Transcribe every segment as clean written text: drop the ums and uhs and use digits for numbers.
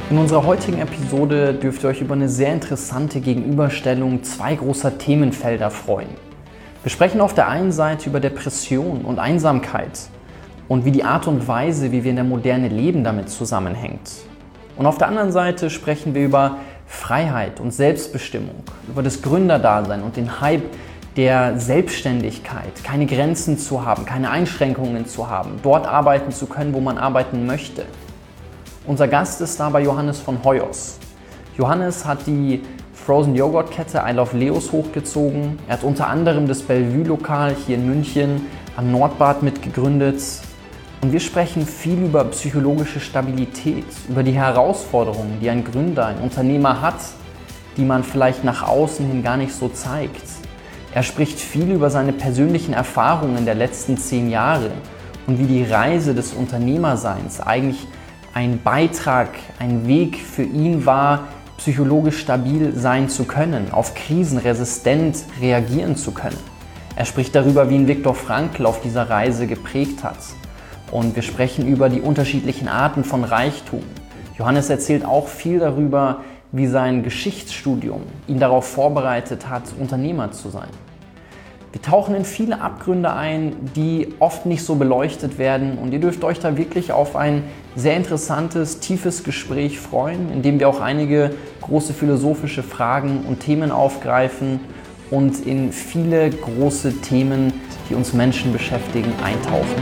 In unserer heutigen Episode dürft ihr euch über eine sehr interessante Gegenüberstellung zwei großer Themenfelder freuen. Wir sprechen auf der einen Seite über Depression und Einsamkeit und wie die Art und Weise, wie wir in der Moderne leben, damit zusammenhängt. Und auf der anderen Seite sprechen wir über Freiheit und Selbstbestimmung, über das Gründerdasein und den Hype der Selbstständigkeit, keine Grenzen zu haben, keine Einschränkungen zu haben, dort arbeiten zu können, wo man arbeiten möchte. Unser Gast ist dabei Johannes von Hoyos. Johannes hat die Frozen-Joghurt-Kette I Love Leos hochgezogen. Er hat unter anderem das Bellevue-Lokal hier in München am Nordbad mitgegründet. Und wir sprechen viel über psychologische Stabilität, über die Herausforderungen, die ein Gründer, ein Unternehmer hat, die man vielleicht nach außen hin gar nicht so zeigt. Er spricht viel über seine persönlichen Erfahrungen der letzten 10 Jahre und wie die Reise des Unternehmerseins eigentlich ein Beitrag, ein Weg für ihn war, psychologisch stabil sein zu können, auf Krisen resistent reagieren zu können. Er spricht darüber, wie ihn Viktor Frankl auf dieser Reise geprägt hat. Und wir sprechen über die unterschiedlichen Arten von Reichtum. Johannes erzählt auch viel darüber, wie sein Geschichtsstudium ihn darauf vorbereitet hat, Unternehmer zu sein. Wir tauchen in viele Abgründe ein, die oft nicht so beleuchtet werden, und ihr dürft euch da wirklich auf ein sehr interessantes, tiefes Gespräch freuen, in dem wir auch einige große philosophische Fragen und Themen aufgreifen und in viele große Themen, die uns Menschen beschäftigen, eintauchen.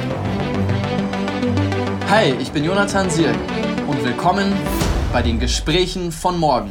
Hi, ich bin Jonathan Sierk und willkommen bei den Gesprächen von morgen.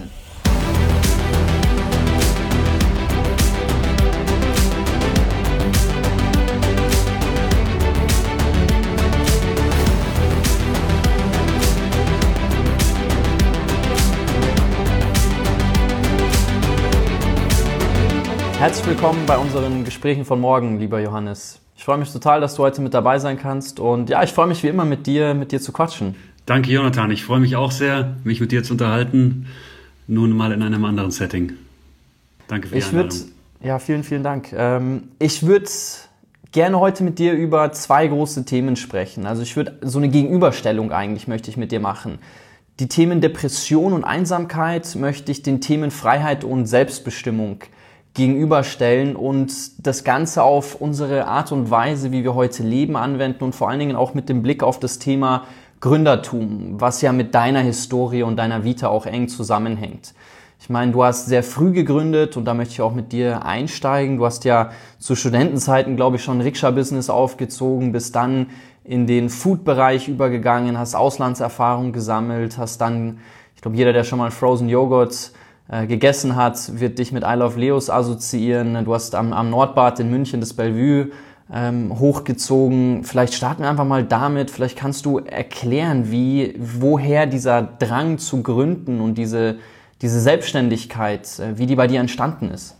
Herzlich willkommen bei unseren Gesprächen von morgen, lieber Johannes. Ich freue mich total, dass du heute mit dabei sein kannst, und ja, ich freue mich wie immer mit dir zu quatschen. Danke, Jonathan. Ich freue mich auch sehr, mich mit dir zu unterhalten, nun mal in einem anderen Setting. Danke für die Einladung. Ja, vielen Dank. Ich würde gerne heute mit dir über zwei große Themen sprechen. Also ich würde so eine Gegenüberstellung eigentlich möchte ich mit dir machen. Die Themen Depression und Einsamkeit möchte ich den Themen Freiheit und Selbstbestimmung gegenüberstellen und das Ganze auf unsere Art und Weise, wie wir heute leben, anwenden, und vor allen Dingen auch mit dem Blick auf das Thema Gründertum, was ja mit deiner Historie und deiner Vita auch eng zusammenhängt. Ich meine, du hast sehr früh gegründet, und da möchte ich auch mit dir einsteigen. Du hast ja zu Studentenzeiten, glaube ich, schon ein Rikscha-Business aufgezogen, bist dann in den Food-Bereich übergegangen, hast Auslandserfahrung gesammelt, hast dann, ich glaube, jeder, der schon mal Frozen Joghurt gegessen hat, wird dich mit I Love Leos assoziieren. Du hast am Nordbad in München das Bellevue hochgezogen. Vielleicht starten wir einfach mal damit. Vielleicht kannst du erklären, woher dieser Drang zu gründen und diese Selbstständigkeit, wie die bei dir entstanden ist.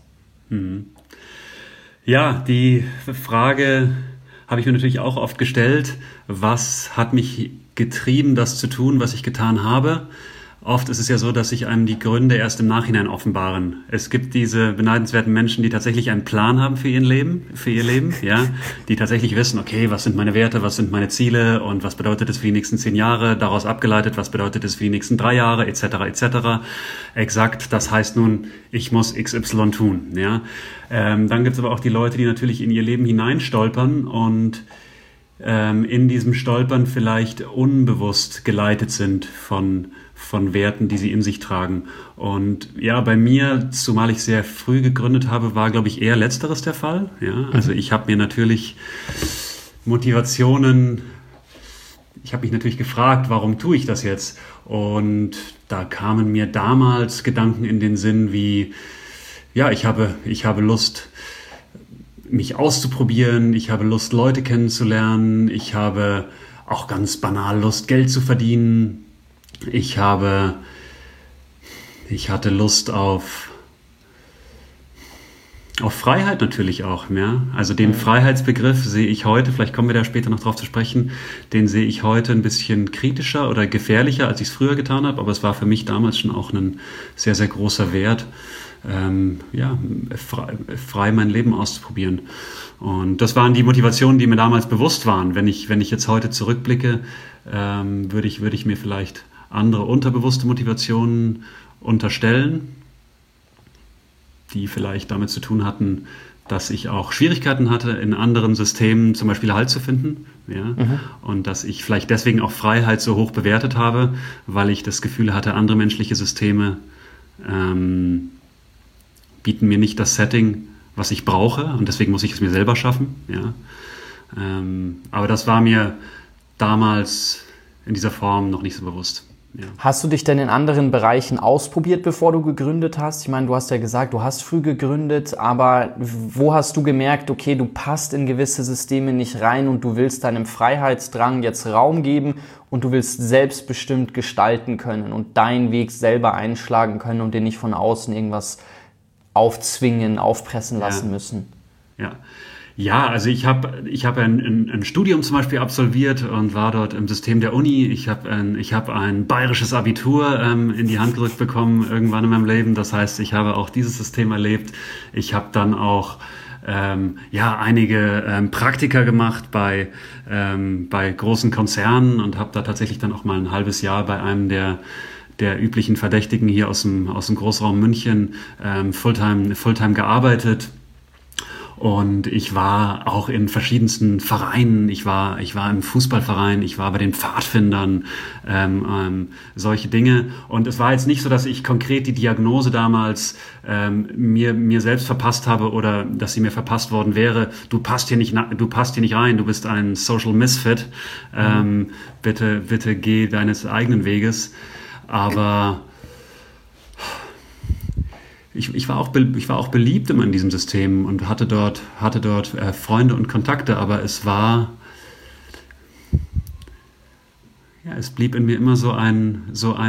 Ja, die Frage habe ich mir natürlich auch oft gestellt. Was hat mich getrieben, das zu tun, was ich getan habe? Oft ist es ja so, dass sich einem die Gründe erst im Nachhinein offenbaren. Es gibt diese beneidenswerten Menschen, die tatsächlich einen Plan haben für ihr Leben, ja, die tatsächlich wissen, okay, was sind meine Werte, was sind meine Ziele und was bedeutet es für die nächsten 10 Jahre, daraus abgeleitet, was bedeutet es für die nächsten 3 Jahre, etc., etc. Exakt, das heißt nun, ich muss XY tun, ja. Dann gibt es aber auch die Leute, die natürlich in ihr Leben hineinstolpern und in diesem Stolpern vielleicht unbewusst geleitet sind von Werten, die sie in sich tragen. Und ja, bei mir, zumal ich sehr früh gegründet habe, war, glaube ich, eher Letzteres der Fall. Ja, also ich habe mir natürlich ich habe mich natürlich gefragt, warum tue ich das jetzt? Und da kamen mir damals Gedanken in den Sinn wie, ja, ich habe Lust, mich auszuprobieren, ich habe Lust, Leute kennenzulernen, ich habe auch ganz banal Lust, Geld zu verdienen. Ich hatte Lust auf Freiheit natürlich auch, ja. Also den Freiheitsbegriff sehe ich heute, vielleicht kommen wir da später noch drauf zu sprechen, den sehe ich heute ein bisschen kritischer oder gefährlicher, als ich es früher getan habe, aber es war für mich damals schon auch ein sehr, sehr großer Wert, frei mein Leben auszuprobieren. Und das waren die Motivationen, die mir damals bewusst waren. Wenn ich jetzt heute zurückblicke, würde ich mir vielleicht andere unterbewusste Motivationen unterstellen, die vielleicht damit zu tun hatten, dass ich auch Schwierigkeiten hatte, in anderen Systemen zum Beispiel Halt zu finden. Ja? Und dass ich vielleicht deswegen auch Freiheit so hoch bewertet habe, weil ich das Gefühl hatte, andere menschliche Systeme bieten mir nicht das Setting, was ich brauche. Und deswegen muss ich es mir selber schaffen. Ja? Aber das war mir damals in dieser Form noch nicht so bewusst. Ja. Hast du dich denn in anderen Bereichen ausprobiert, bevor du gegründet hast? Ich meine, du hast ja gesagt, du hast früh gegründet, aber wo hast du gemerkt, okay, du passt in gewisse Systeme nicht rein und du willst deinem Freiheitsdrang jetzt Raum geben und du willst selbstbestimmt gestalten können und deinen Weg selber einschlagen können und dir nicht von außen irgendwas aufzwingen, aufpressen lassen müssen? Ja. Ja, also ich habe ein Studium zum Beispiel absolviert und war dort im System der Uni. Ich habe ein bayerisches Abitur in die Hand gedrückt bekommen irgendwann in meinem Leben. Das heißt, ich habe auch dieses System erlebt. Ich habe dann auch einige Praktika gemacht bei großen Konzernen und habe da tatsächlich dann auch mal ein halbes Jahr bei einem der üblichen Verdächtigen hier aus dem Großraum München Fulltime gearbeitet. Und ich war auch in verschiedensten Vereinen. Ich war im Fußballverein, ich war bei den Pfadfindern, solche Dinge. Und es war jetzt nicht so, dass ich konkret die Diagnose damals mir selbst verpasst habe oder dass sie mir verpasst worden wäre. Du passt hier nicht rein. Du bist ein Social Misfit. Bitte geh deines eigenen Weges. Aber ich war auch beliebt immer in diesem System und hatte dort Freunde und Kontakte, aber es blieb in mir immer so ein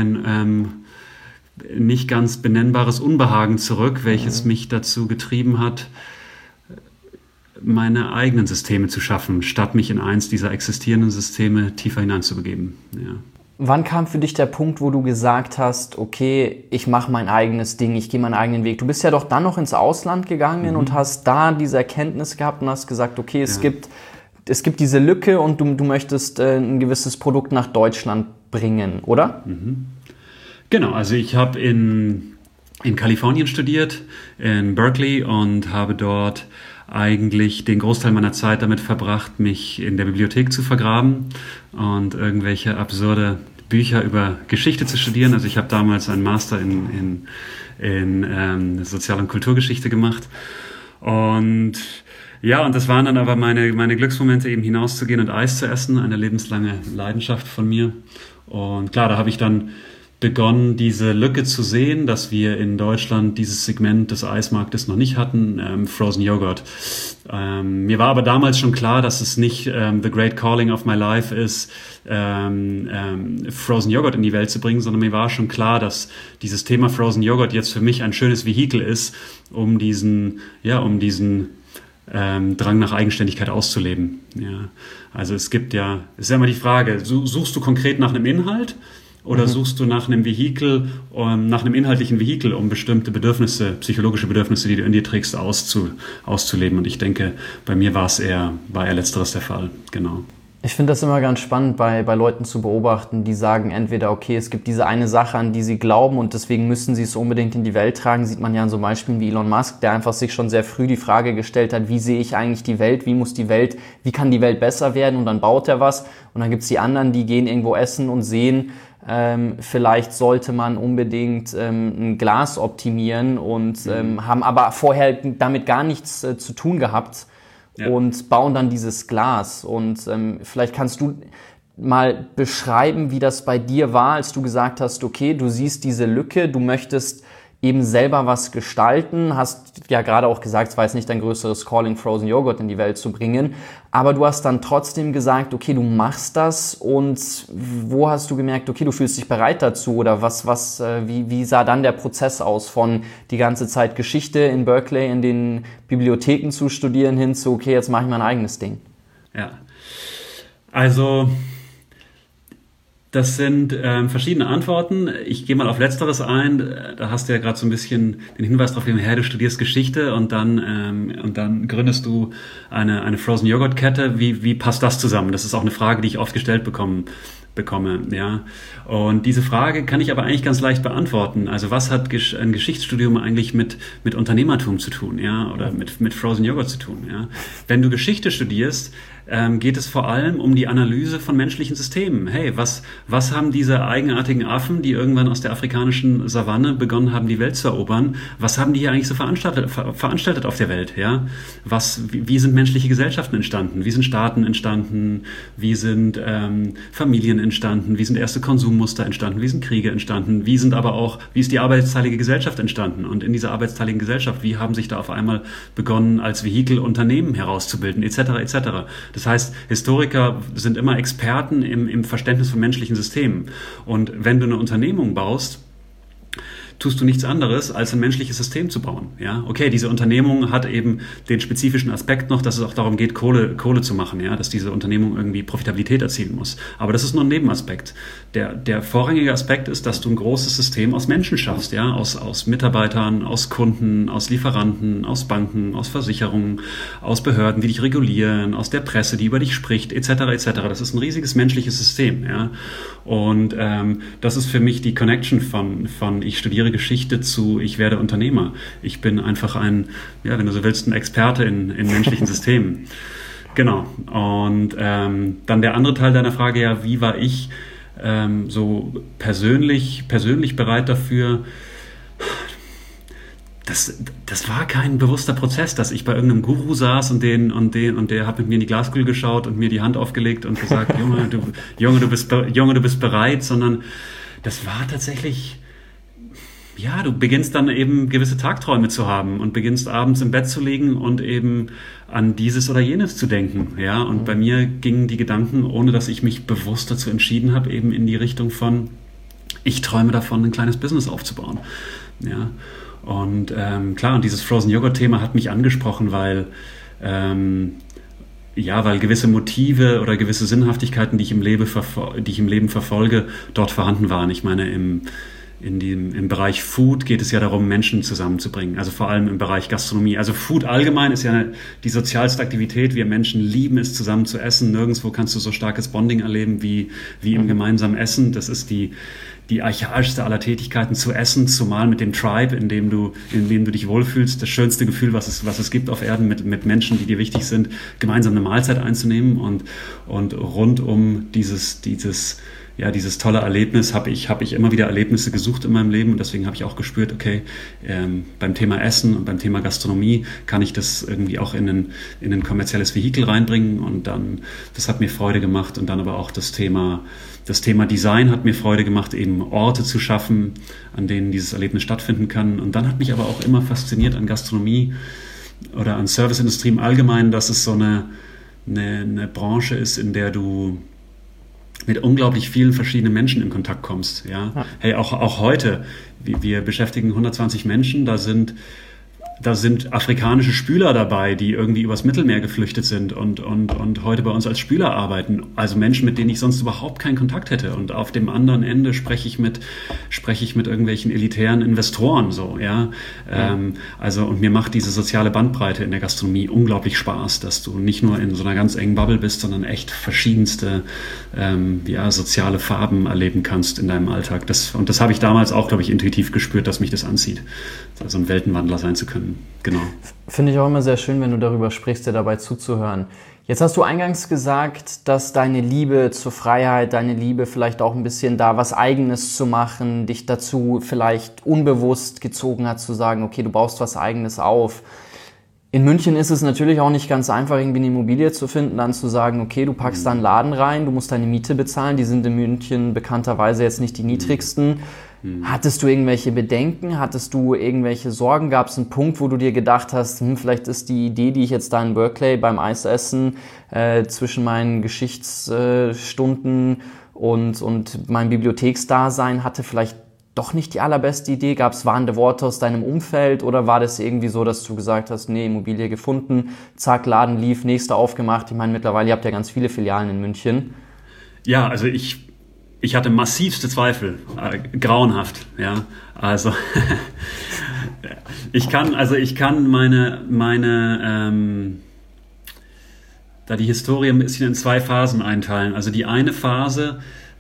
nicht ganz benennbares Unbehagen zurück, welches mich dazu getrieben hat, meine eigenen Systeme zu schaffen, statt mich in eins dieser existierenden Systeme tiefer hineinzubegeben. Ja. Wann kam für dich der Punkt, wo du gesagt hast, okay, ich mache mein eigenes Ding, ich gehe meinen eigenen Weg? Du bist ja doch dann noch ins Ausland gegangen und hast da diese Erkenntnis gehabt und hast gesagt, okay, es gibt diese Lücke und du möchtest ein gewisses Produkt nach Deutschland bringen, oder? Genau, also ich habe in Kalifornien studiert, in Berkeley, und habe dort eigentlich den Großteil meiner Zeit damit verbracht, mich in der Bibliothek zu vergraben und irgendwelche absurde Bücher über Geschichte zu studieren. Also ich habe damals einen Master in Sozial- und Kulturgeschichte gemacht. Und ja, und das waren dann aber meine Glücksmomente, eben hinauszugehen und Eis zu essen, eine lebenslange Leidenschaft von mir. Und klar, da habe ich dann begonnen, diese Lücke zu sehen, dass wir in Deutschland dieses Segment des Eismarktes noch nicht hatten, Frozen Yogurt. Mir war aber damals schon klar, dass es nicht the great calling of my life ist, Frozen Yogurt in die Welt zu bringen, sondern mir war schon klar, dass dieses Thema Frozen Yogurt jetzt für mich ein schönes Vehikel ist, um diesen Drang nach Eigenständigkeit auszuleben. Ja. Also es ist ja immer die Frage, suchst du konkret nach einem Inhalt? Oder suchst du nach einem Vehikel, nach einem inhaltlichen Vehikel, um bestimmte Bedürfnisse, psychologische Bedürfnisse, die du in dir trägst, auszuleben? Und ich denke, bei mir war eher letzteres der Fall, genau. Ich finde das immer ganz spannend, bei Leuten zu beobachten, die sagen entweder, okay, es gibt diese eine Sache, an die sie glauben und deswegen müssen sie es unbedingt in die Welt tragen. Sieht man ja an so Beispielen wie Elon Musk, der einfach sich schon sehr früh die Frage gestellt hat, wie sehe ich eigentlich die Welt, wie kann die Welt besser werden, und dann baut er was. Und dann gibt es die anderen, die gehen irgendwo essen und sehen, vielleicht sollte man unbedingt ein Glas optimieren und haben aber vorher damit gar nichts zu tun gehabt und bauen dann dieses Glas. Und vielleicht kannst du mal beschreiben, wie das bei dir war, als du gesagt hast, okay, du siehst diese Lücke, du möchtest eben selber was gestalten, hast ja gerade auch gesagt, es war jetzt nicht dein größeres Calling, Frozen Yogurt in die Welt zu bringen, aber du hast dann trotzdem gesagt, okay, du machst das, und wo hast du gemerkt, okay, du fühlst dich bereit dazu, oder wie sah dann der Prozess aus, von die ganze Zeit Geschichte in Berkeley in den Bibliotheken zu studieren hin zu, okay, jetzt mache ich mein eigenes Ding? Ja, also das sind verschiedene Antworten. Ich gehe mal auf Letzteres ein. Da hast du ja gerade so ein bisschen den Hinweis darauf gegeben, du studierst Geschichte und dann gründest du eine Frozen Yogurt Kette. Wie passt das zusammen? Das ist auch eine Frage, die ich oft gestellt bekomme. bekomme, ja. Und diese Frage kann ich aber eigentlich ganz leicht beantworten. Also was hat ein Geschichtsstudium eigentlich mit Unternehmertum zu tun, ja, oder mit Frozen Yogurt zu tun, ja. Wenn du Geschichte studierst, geht es vor allem um die Analyse von menschlichen Systemen. Hey, was haben diese eigenartigen Affen, die irgendwann aus der afrikanischen Savanne begonnen haben, die Welt zu erobern, was haben die hier eigentlich so veranstaltet auf der Welt? Ja? Wie sind menschliche Gesellschaften entstanden? Wie sind Staaten entstanden? Wie sind Familien entstanden? Wie sind erste Konsummuster entstanden? Wie sind Kriege entstanden? Wie ist die arbeitsteilige Gesellschaft entstanden? Und in dieser arbeitsteiligen Gesellschaft, wie haben sich da auf einmal begonnen, als Vehikel Unternehmen herauszubilden, etc., etc. Das heißt, Historiker sind immer Experten im Verständnis von menschlichen Systemen. Und wenn du eine Unternehmung baust, tust du nichts anderes, als ein menschliches System zu bauen. Ja, okay, diese Unternehmung hat eben den spezifischen Aspekt noch, dass es auch darum geht, Kohle zu machen, ja, dass diese Unternehmung irgendwie Profitabilität erzielen muss. Aber das ist nur ein Nebenaspekt. Der vorrangige Aspekt ist, dass du ein großes System aus Menschen schaffst, ja, aus Mitarbeitern, aus Kunden, aus Lieferanten, aus Banken, aus Versicherungen, aus Behörden, die dich regulieren, aus der Presse, die über dich spricht, etc., etc. Das ist ein riesiges menschliches System, ja. Und das ist für mich die Connection von ich studiere Geschichte zu ich werde Unternehmer. Ich bin einfach wenn du so willst, ein Experte in menschlichen Systemen. Genau. Und dann der andere Teil deiner Frage, ja, wie war ich so persönlich bereit dafür? Das war kein bewusster Prozess, dass ich bei irgendeinem Guru saß und der hat mit mir in die Glaskugel geschaut und mir die Hand aufgelegt und gesagt, Junge, du bist bereit, sondern das war tatsächlich, ja, du beginnst dann eben gewisse Tagträume zu haben und beginnst abends im Bett zu liegen und eben an dieses oder jenes zu denken, ja, und bei mir gingen die Gedanken, ohne dass ich mich bewusst dazu entschieden habe, eben in die Richtung von, ich träume davon, ein kleines Business aufzubauen, ja. Und klar, und dieses Frozen Yogurt Thema hat mich angesprochen, weil gewisse Motive oder gewisse Sinnhaftigkeiten, die ich im Leben verfolge, dort vorhanden waren. Ich meine, im Bereich Food geht es ja darum, Menschen zusammenzubringen. Also vor allem im Bereich Gastronomie. Also Food allgemein ist ja die sozialste Aktivität. Wir Menschen lieben es, zusammen zu essen. Nirgendwo kannst du so starkes Bonding erleben wie im gemeinsamen Essen. Das ist die archaischste aller Tätigkeiten, zu essen, zumal mit dem Tribe, in dem du dich wohlfühlst. Das schönste Gefühl, was es gibt auf Erden, mit Menschen, die dir wichtig sind, gemeinsam eine Mahlzeit einzunehmen und rund um dieses tolle Erlebnis habe ich immer wieder Erlebnisse gesucht in meinem Leben und deswegen habe ich auch gespürt, okay, beim Thema Essen und beim Thema Gastronomie kann ich das irgendwie auch in ein kommerzielles Vehikel reinbringen und dann, das hat mir Freude gemacht und dann aber auch das Thema Design hat mir Freude gemacht, eben Orte zu schaffen, an denen dieses Erlebnis stattfinden kann und dann hat mich aber auch immer fasziniert an Gastronomie oder an Serviceindustrie im Allgemeinen, dass es so eine Branche ist, in der du mit unglaublich vielen verschiedenen Menschen in Kontakt kommst. Ja? Hey, auch heute, wir beschäftigen 120 Menschen, da sind afrikanische Spüler dabei, die irgendwie übers Mittelmeer geflüchtet sind und heute bei uns als Spüler arbeiten. Also Menschen, mit denen ich sonst überhaupt keinen Kontakt hätte. Und auf dem anderen Ende spreche ich mit irgendwelchen elitären Investoren, so, ja. Und mir macht diese soziale Bandbreite in der Gastronomie unglaublich Spaß, dass du nicht nur in so einer ganz engen Bubble bist, sondern echt verschiedenste, soziale Farben erleben kannst in deinem Alltag. Das habe ich damals auch, glaube ich, intuitiv gespürt, dass mich das anzieht, so ein Weltenwandler sein zu können. Genau. Finde ich auch immer sehr schön, wenn du darüber sprichst, dir dabei zuzuhören. Jetzt hast du eingangs gesagt, dass deine Liebe zur Freiheit, deine Liebe vielleicht auch ein bisschen da was Eigenes zu machen, dich dazu vielleicht unbewusst gezogen hat, zu sagen, okay, du baust was Eigenes auf. In München ist es natürlich auch nicht ganz einfach, irgendwie eine Immobilie zu finden, dann zu sagen, okay, du packst da einen Laden rein, du musst deine Miete bezahlen, die sind in München bekannterweise jetzt nicht die niedrigsten. Hattest du irgendwelche Bedenken? Hattest du irgendwelche Sorgen? Gab es einen Punkt, wo du dir gedacht hast, vielleicht ist die Idee, die ich jetzt da in Berkeley beim Eisessen zwischen meinen Geschichtsstunden und meinem Bibliotheksdasein hatte, vielleicht doch nicht die allerbeste Idee? Gab es warnende Worte aus deinem Umfeld oder war das irgendwie so, dass du gesagt hast, nee, Immobilie gefunden, zack, Laden lief, nächste aufgemacht? Ich meine, mittlerweile, ihr habt ja ganz viele Filialen in München. Ja, also ich hatte massivste Zweifel, grauenhaft, ja, also ich kann da die Historie ein bisschen in zwei Phasen einteilen. Also die eine Phase,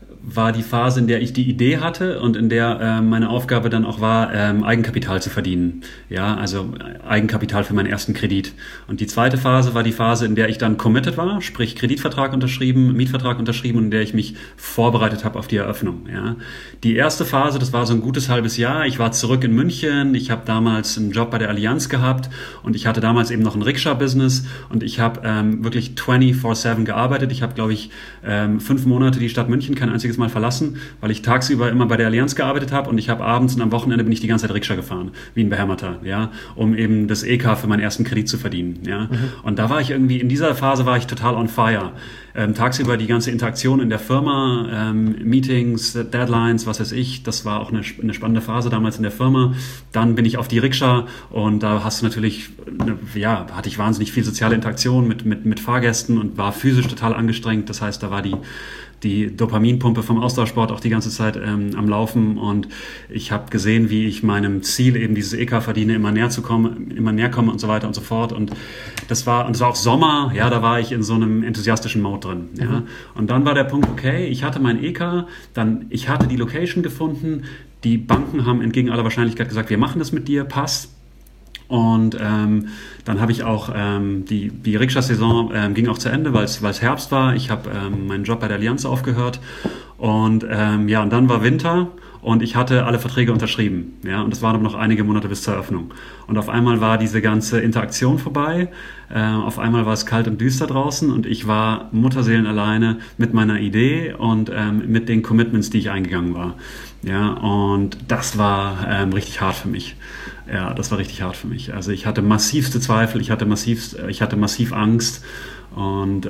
war die Phase, in der ich die Idee hatte und in der meine Aufgabe dann auch war, Eigenkapital zu verdienen. Ja, also Eigenkapital für meinen ersten Kredit. Und die zweite Phase war die Phase, in der ich dann committed war, sprich Kreditvertrag unterschrieben, Mietvertrag unterschrieben und in der ich mich vorbereitet habe auf die Eröffnung. Ja. Die erste Phase, das war so ein gutes halbes Jahr. Ich war zurück in München. Ich habe damals einen Job bei der Allianz gehabt und ich hatte damals eben noch ein Rikscha-Business und ich habe wirklich 24/7 gearbeitet. Ich habe, glaube ich, 5 Monate die Stadt München kein einziges Mal verlassen, weil ich tagsüber immer bei der Allianz gearbeitet habe und ich habe abends und am Wochenende bin ich die ganze Zeit Rikscha gefahren, wie ein Beheimater, ja, um eben das EK für meinen ersten Kredit zu verdienen, ja. Und da war ich irgendwie, in dieser Phase war ich total on fire. Tagsüber die ganze Interaktion in der Firma, Meetings, Deadlines, was weiß ich, das war auch eine spannende Phase damals in der Firma. Dann bin ich auf die Rikscha und da hast du natürlich, hatte ich wahnsinnig viel soziale Interaktion mit Fahrgästen und war physisch total angestrengt. Das heißt, da war die Dopaminpumpe vom Austauschsport auch die ganze Zeit am Laufen und ich habe gesehen, wie ich meinem Ziel, eben dieses EK verdiene, immer näher komme und so weiter und so fort. Und das war auch Sommer, ja, da war ich in so einem enthusiastischen Mode drin. Ja. Und dann war der Punkt, okay, ich hatte mein EK, ich hatte die Location gefunden, die Banken haben entgegen aller Wahrscheinlichkeit gesagt, wir machen das mit dir, passt. Und dann habe ich auch die Rikscha-Saison ging auch zu Ende, weil es Herbst war. Ich habe meinen Job bei der Allianz aufgehört und und dann war Winter und ich hatte alle Verträge unterschrieben. Ja, und es waren noch einige Monate bis zur Eröffnung. Und auf einmal war diese ganze Interaktion vorbei. Auf einmal war es kalt und düster draußen und ich war mutterseelenalleine mit meiner Idee und mit den Commitments, die ich eingegangen war. Ja, und das war richtig hart für mich. Ja, das war richtig hart für mich. Also ich hatte massivste Zweifel, ich hatte massiv Angst und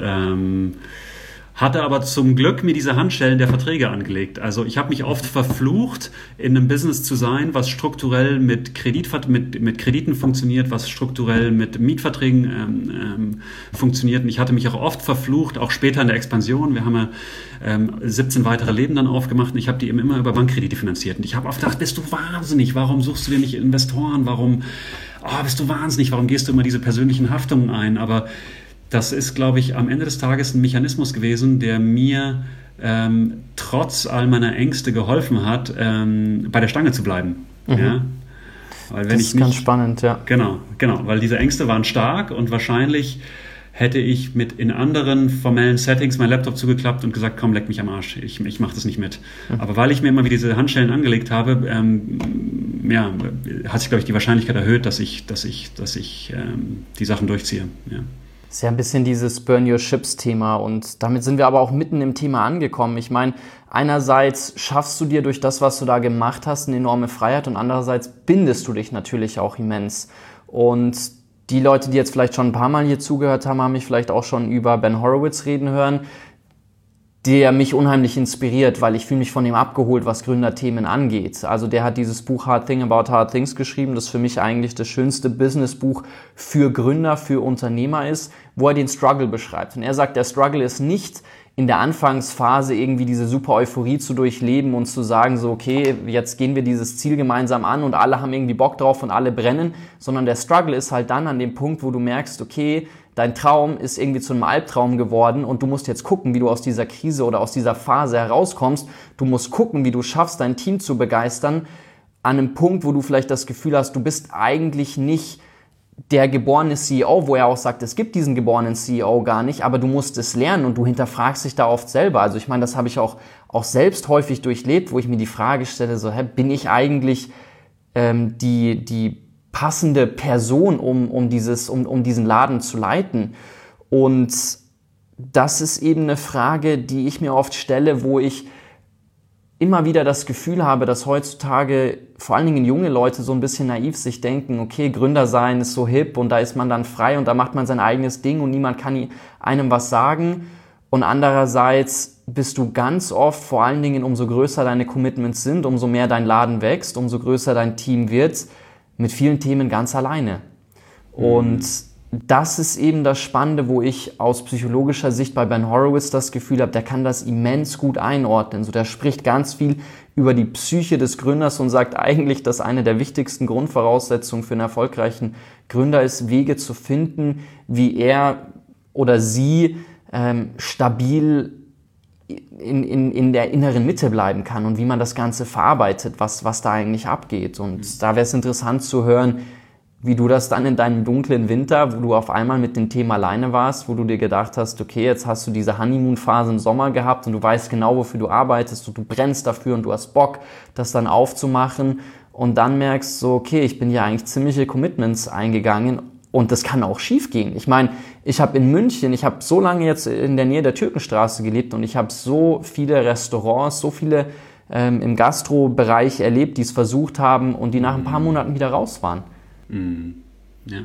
hatte aber zum Glück mir diese Handschellen der Verträge angelegt. Also ich habe mich oft verflucht, in einem Business zu sein, was strukturell mit Krediten funktioniert, was strukturell mit Mietverträgen funktioniert. Und ich hatte mich auch oft verflucht, auch später in der Expansion. Wir haben ja 17 weitere Läden dann aufgemacht und ich habe die eben immer über Bankkredite finanziert. Und ich habe oft gedacht, bist du wahnsinnig? Warum suchst du dir nicht Investoren? Bist du wahnsinnig? Warum gehst du immer diese persönlichen Haftungen ein? Aber das ist, glaube ich, am Ende des Tages ein Mechanismus gewesen, der mir trotz all meiner Ängste geholfen hat, bei der Stange zu bleiben. Mhm. Ja? Weil wenn das ist ganz spannend, ja. Genau, weil diese Ängste waren stark und wahrscheinlich hätte ich in anderen formellen Settings meinen Laptop zugeklappt und gesagt, komm, leck mich am Arsch, ich mache das nicht mit. Mhm. Aber weil ich mir immer wieder diese Handschellen angelegt habe, hat sich, glaube ich, die Wahrscheinlichkeit erhöht, dass ich die Sachen durchziehe. Ja. Das ist ja ein bisschen dieses Burn Your Ships Thema und damit sind wir aber auch mitten im Thema angekommen. Ich meine, einerseits schaffst du dir durch das, was du da gemacht hast, eine enorme Freiheit und andererseits bindest du dich natürlich auch immens. Und die Leute, die jetzt vielleicht schon ein paar Mal hier zugehört haben, haben mich vielleicht auch schon über Ben Horowitz reden hören, der mich unheimlich inspiriert, weil ich fühle mich von ihm abgeholt, was Gründerthemen angeht. Also der hat dieses Buch Hard Thing About Hard Things geschrieben, das für mich eigentlich das schönste Businessbuch für Gründer, für Unternehmer ist, wo er den Struggle beschreibt. Und er sagt, der Struggle ist nicht in der Anfangsphase irgendwie diese super Euphorie zu durchleben und zu sagen so, okay, jetzt gehen wir dieses Ziel gemeinsam an und alle haben irgendwie Bock drauf und alle brennen, sondern der Struggle ist halt dann an dem Punkt, wo du merkst, okay, dein Traum ist irgendwie zu einem Albtraum geworden und du musst jetzt gucken, wie du aus dieser Krise oder aus dieser Phase herauskommst. Du musst gucken, wie du schaffst, dein Team zu begeistern an einem Punkt, wo du vielleicht das Gefühl hast, du bist eigentlich nicht der geborene CEO, wo er auch sagt, es gibt diesen geborenen CEO gar nicht, aber du musst es lernen und du hinterfragst dich da oft selber. Also ich meine, das habe ich auch selbst häufig durchlebt, wo ich mir die Frage stelle, so, bin ich eigentlich die passende Person, um diesen Laden zu leiten? Und das ist eben eine Frage, die ich mir oft stelle, wo ich immer wieder das Gefühl habe, dass heutzutage vor allen Dingen junge Leute so ein bisschen naiv sich denken, okay, Gründer sein ist so hip und da ist man dann frei und da macht man sein eigenes Ding und niemand kann einem was sagen. Und andererseits bist du ganz oft, vor allen Dingen umso größer deine Commitments sind, umso mehr dein Laden wächst, umso größer dein Team wird, mit vielen Themen ganz alleine. Und das ist eben das Spannende, wo ich aus psychologischer Sicht bei Ben Horowitz das Gefühl habe, der kann das immens gut einordnen. So, der spricht ganz viel über die Psyche des Gründers und sagt eigentlich, dass eine der wichtigsten Grundvoraussetzungen für einen erfolgreichen Gründer ist, Wege zu finden, wie er oder sie stabil in der inneren Mitte bleiben kann und wie man das Ganze verarbeitet, was da eigentlich abgeht. Und da wäre es interessant zu hören, wie du das dann in deinem dunklen Winter, wo du auf einmal mit dem Thema alleine warst, wo du dir gedacht hast, okay, jetzt hast du diese Honeymoon-Phase im Sommer gehabt und du weißt genau, wofür du arbeitest und du brennst dafür und du hast Bock, das dann aufzumachen und dann merkst so, okay, ich bin ja eigentlich ziemliche Commitments eingegangen und das kann auch schief gehen. Ich meine, ich habe in München, ich habe so lange jetzt in der Nähe der Türkenstraße gelebt und ich habe so viele Restaurants, so viele im Gastro-Bereich erlebt, die es versucht haben und die nach ein paar Monaten wieder raus waren. Ja.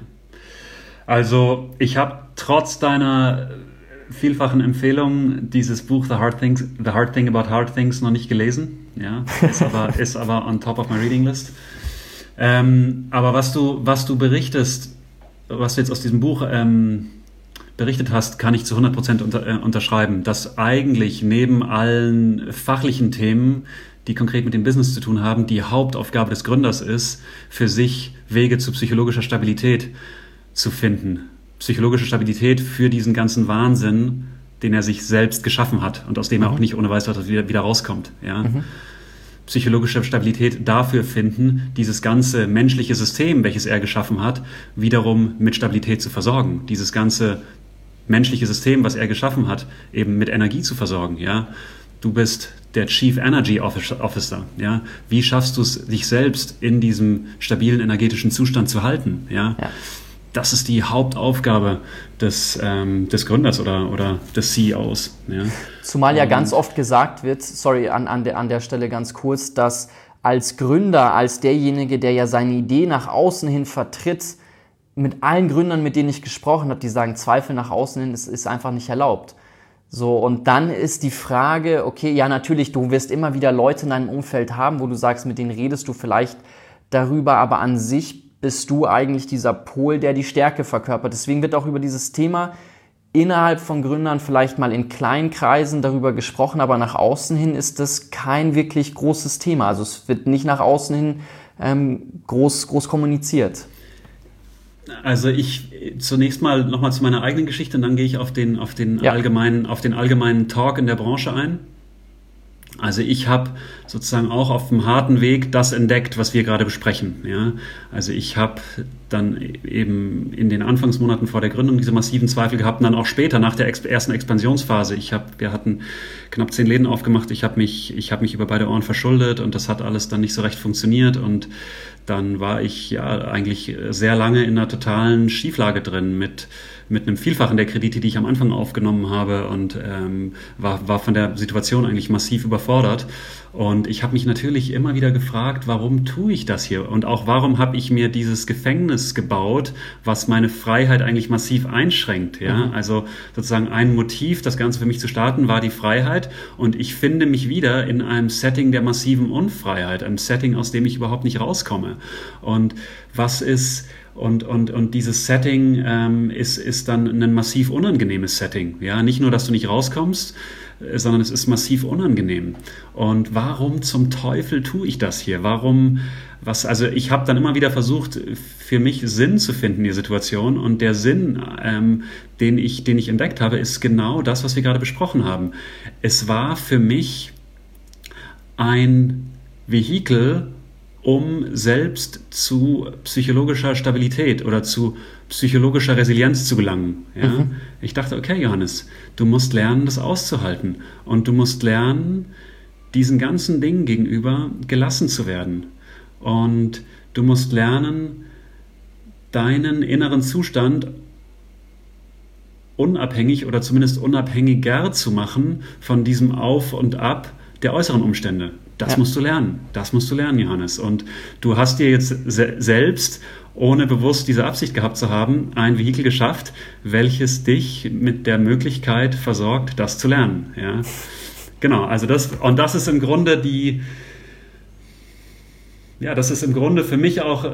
Also ich habe trotz deiner vielfachen Empfehlung dieses Buch The Hard Thing About Hard Things noch nicht gelesen. Ja, ist aber on top of my reading list. Aber was du berichtest, was du jetzt aus diesem Buch berichtet hast, kann ich zu 100% unterschreiben, dass eigentlich neben allen fachlichen Themen, die konkret mit dem Business zu tun haben, die Hauptaufgabe des Gründers ist, für sich Wege zu psychologischer Stabilität zu finden. Psychologische Stabilität für diesen ganzen Wahnsinn, den er sich selbst geschaffen hat und aus dem er auch nicht ohne weiteres wieder rauskommt. Ja? Psychologische Stabilität dafür finden, dieses ganze menschliche System, welches er geschaffen hat, wiederum mit Stabilität zu versorgen. Dieses ganze menschliche System, was er geschaffen hat, eben mit Energie zu versorgen. Ja? Du bist der Chief Energy Officer. Ja? Wie schaffst du es, dich selbst in diesem stabilen energetischen Zustand zu halten? Ja? Das ist die Hauptaufgabe des Gründers oder des CEOs. Ja? Zumal ja ganz oft gesagt wird, an der Stelle ganz kurz, dass als Gründer, als derjenige, der ja seine Idee nach außen hin vertritt, mit allen Gründern, mit denen ich gesprochen habe, die sagen, Zweifel nach außen hin ist einfach nicht erlaubt. So, und dann ist die Frage, okay, ja natürlich, du wirst immer wieder Leute in deinem Umfeld haben, wo du sagst, mit denen redest du vielleicht darüber, aber an sich bist du eigentlich dieser Pol, der die Stärke verkörpert. Deswegen wird auch über dieses Thema innerhalb von Gründern vielleicht mal in kleinen Kreisen darüber gesprochen, aber nach außen hin ist das kein wirklich großes Thema. Also es wird nicht nach außen hin groß kommuniziert. Also ich zunächst mal nochmal zu meiner eigenen Geschichte und dann gehe ich auf den allgemeinen Talk in der Branche ein. Also ich habe sozusagen auch auf dem harten Weg das entdeckt, was wir gerade besprechen. Ja? Also ich habe dann eben in den Anfangsmonaten vor der Gründung diese massiven Zweifel gehabt und dann auch später nach der ersten Expansionsphase. Wir hatten knapp 10 Läden aufgemacht, ich habe mich über beide Ohren verschuldet und das hat alles dann nicht so recht funktioniert und dann war ich ja eigentlich sehr lange in einer totalen Schieflage drin mit einem Vielfachen der Kredite, die ich am Anfang aufgenommen habe und war von der Situation eigentlich massiv überfordert. Und ich habe mich natürlich immer wieder gefragt, warum tue ich das hier? Und auch warum habe ich mir dieses Gefängnis gebaut, was meine Freiheit eigentlich massiv einschränkt? Ja? Also sozusagen ein Motiv, das Ganze für mich zu starten, war die Freiheit. Und ich finde mich wieder in einem Setting der massiven Unfreiheit, einem Setting, aus dem ich überhaupt nicht rauskomme. Und was ist... Und dieses Setting ist dann ein massiv unangenehmes Setting. Ja? Nicht nur, dass du nicht rauskommst, sondern es ist massiv unangenehm. Und warum zum Teufel tue ich das hier? Also ich habe dann immer wieder versucht, für mich Sinn zu finden in der Situation. Und der Sinn, den ich entdeckt habe, ist genau das, was wir gerade besprochen haben. Es war für mich ein Vehikel, um selbst zu psychologischer Stabilität oder zu psychologischer Resilienz zu gelangen. Ja? Ich dachte, okay, Johannes, du musst lernen, das auszuhalten. Und du musst lernen, diesen ganzen Dingen gegenüber gelassen zu werden. Und du musst lernen, deinen inneren Zustand unabhängig oder zumindest unabhängiger zu machen von diesem Auf und Ab der äußeren Umstände. Das musst du lernen. Das musst du lernen, Johannes. Und du hast dir jetzt selbst, ohne bewusst diese Absicht gehabt zu haben, ein Vehikel geschafft, welches dich mit der Möglichkeit versorgt, das zu lernen. Ja? Genau, also das ist im Grunde das ist im Grunde für mich auch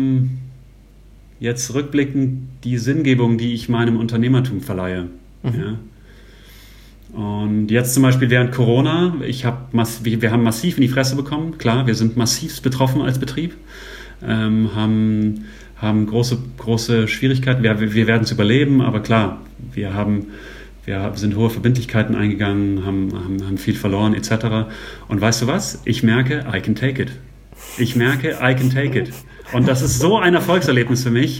jetzt rückblickend die Sinngebung, die ich meinem Unternehmertum verleihe. Ja? Und jetzt zum Beispiel während Corona, wir haben massiv in die Fresse bekommen. Klar, wir sind massiv betroffen als Betrieb, haben große Schwierigkeiten. Wir werden es überleben, aber klar, wir Wir sind hohe Verbindlichkeiten eingegangen, haben viel verloren etc. Und weißt du was? Ich merke, I can take it. Und das ist so ein Erfolgserlebnis für mich.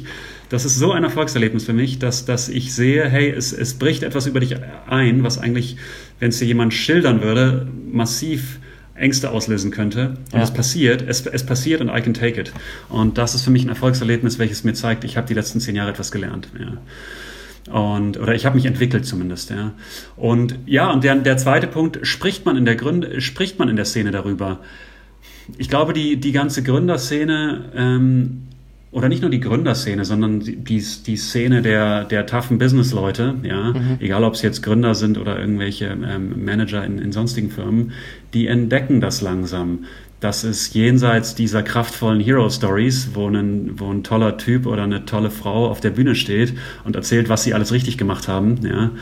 Dass ich sehe, hey, es bricht etwas über dich ein, was eigentlich, wenn es dir jemand schildern würde, massiv Ängste auslösen könnte. Und es passiert und I can take it. Und das ist für mich ein Erfolgserlebnis, welches mir zeigt, ich habe die letzten 10 Jahre etwas gelernt. Ja. Oder ich habe mich entwickelt zumindest. Ja. Und der zweite Punkt, spricht man in der Szene darüber. Ich glaube, die ganze Gründerszene, oder nicht nur die Gründerszene, sondern die Szene der toughen Business-Leute, ja, egal ob es jetzt Gründer sind oder irgendwelche Manager in sonstigen Firmen, die entdecken das langsam. Das ist jenseits dieser kraftvollen Hero-Stories, wo ein toller Typ oder eine tolle Frau auf der Bühne steht und erzählt, was sie alles richtig gemacht haben,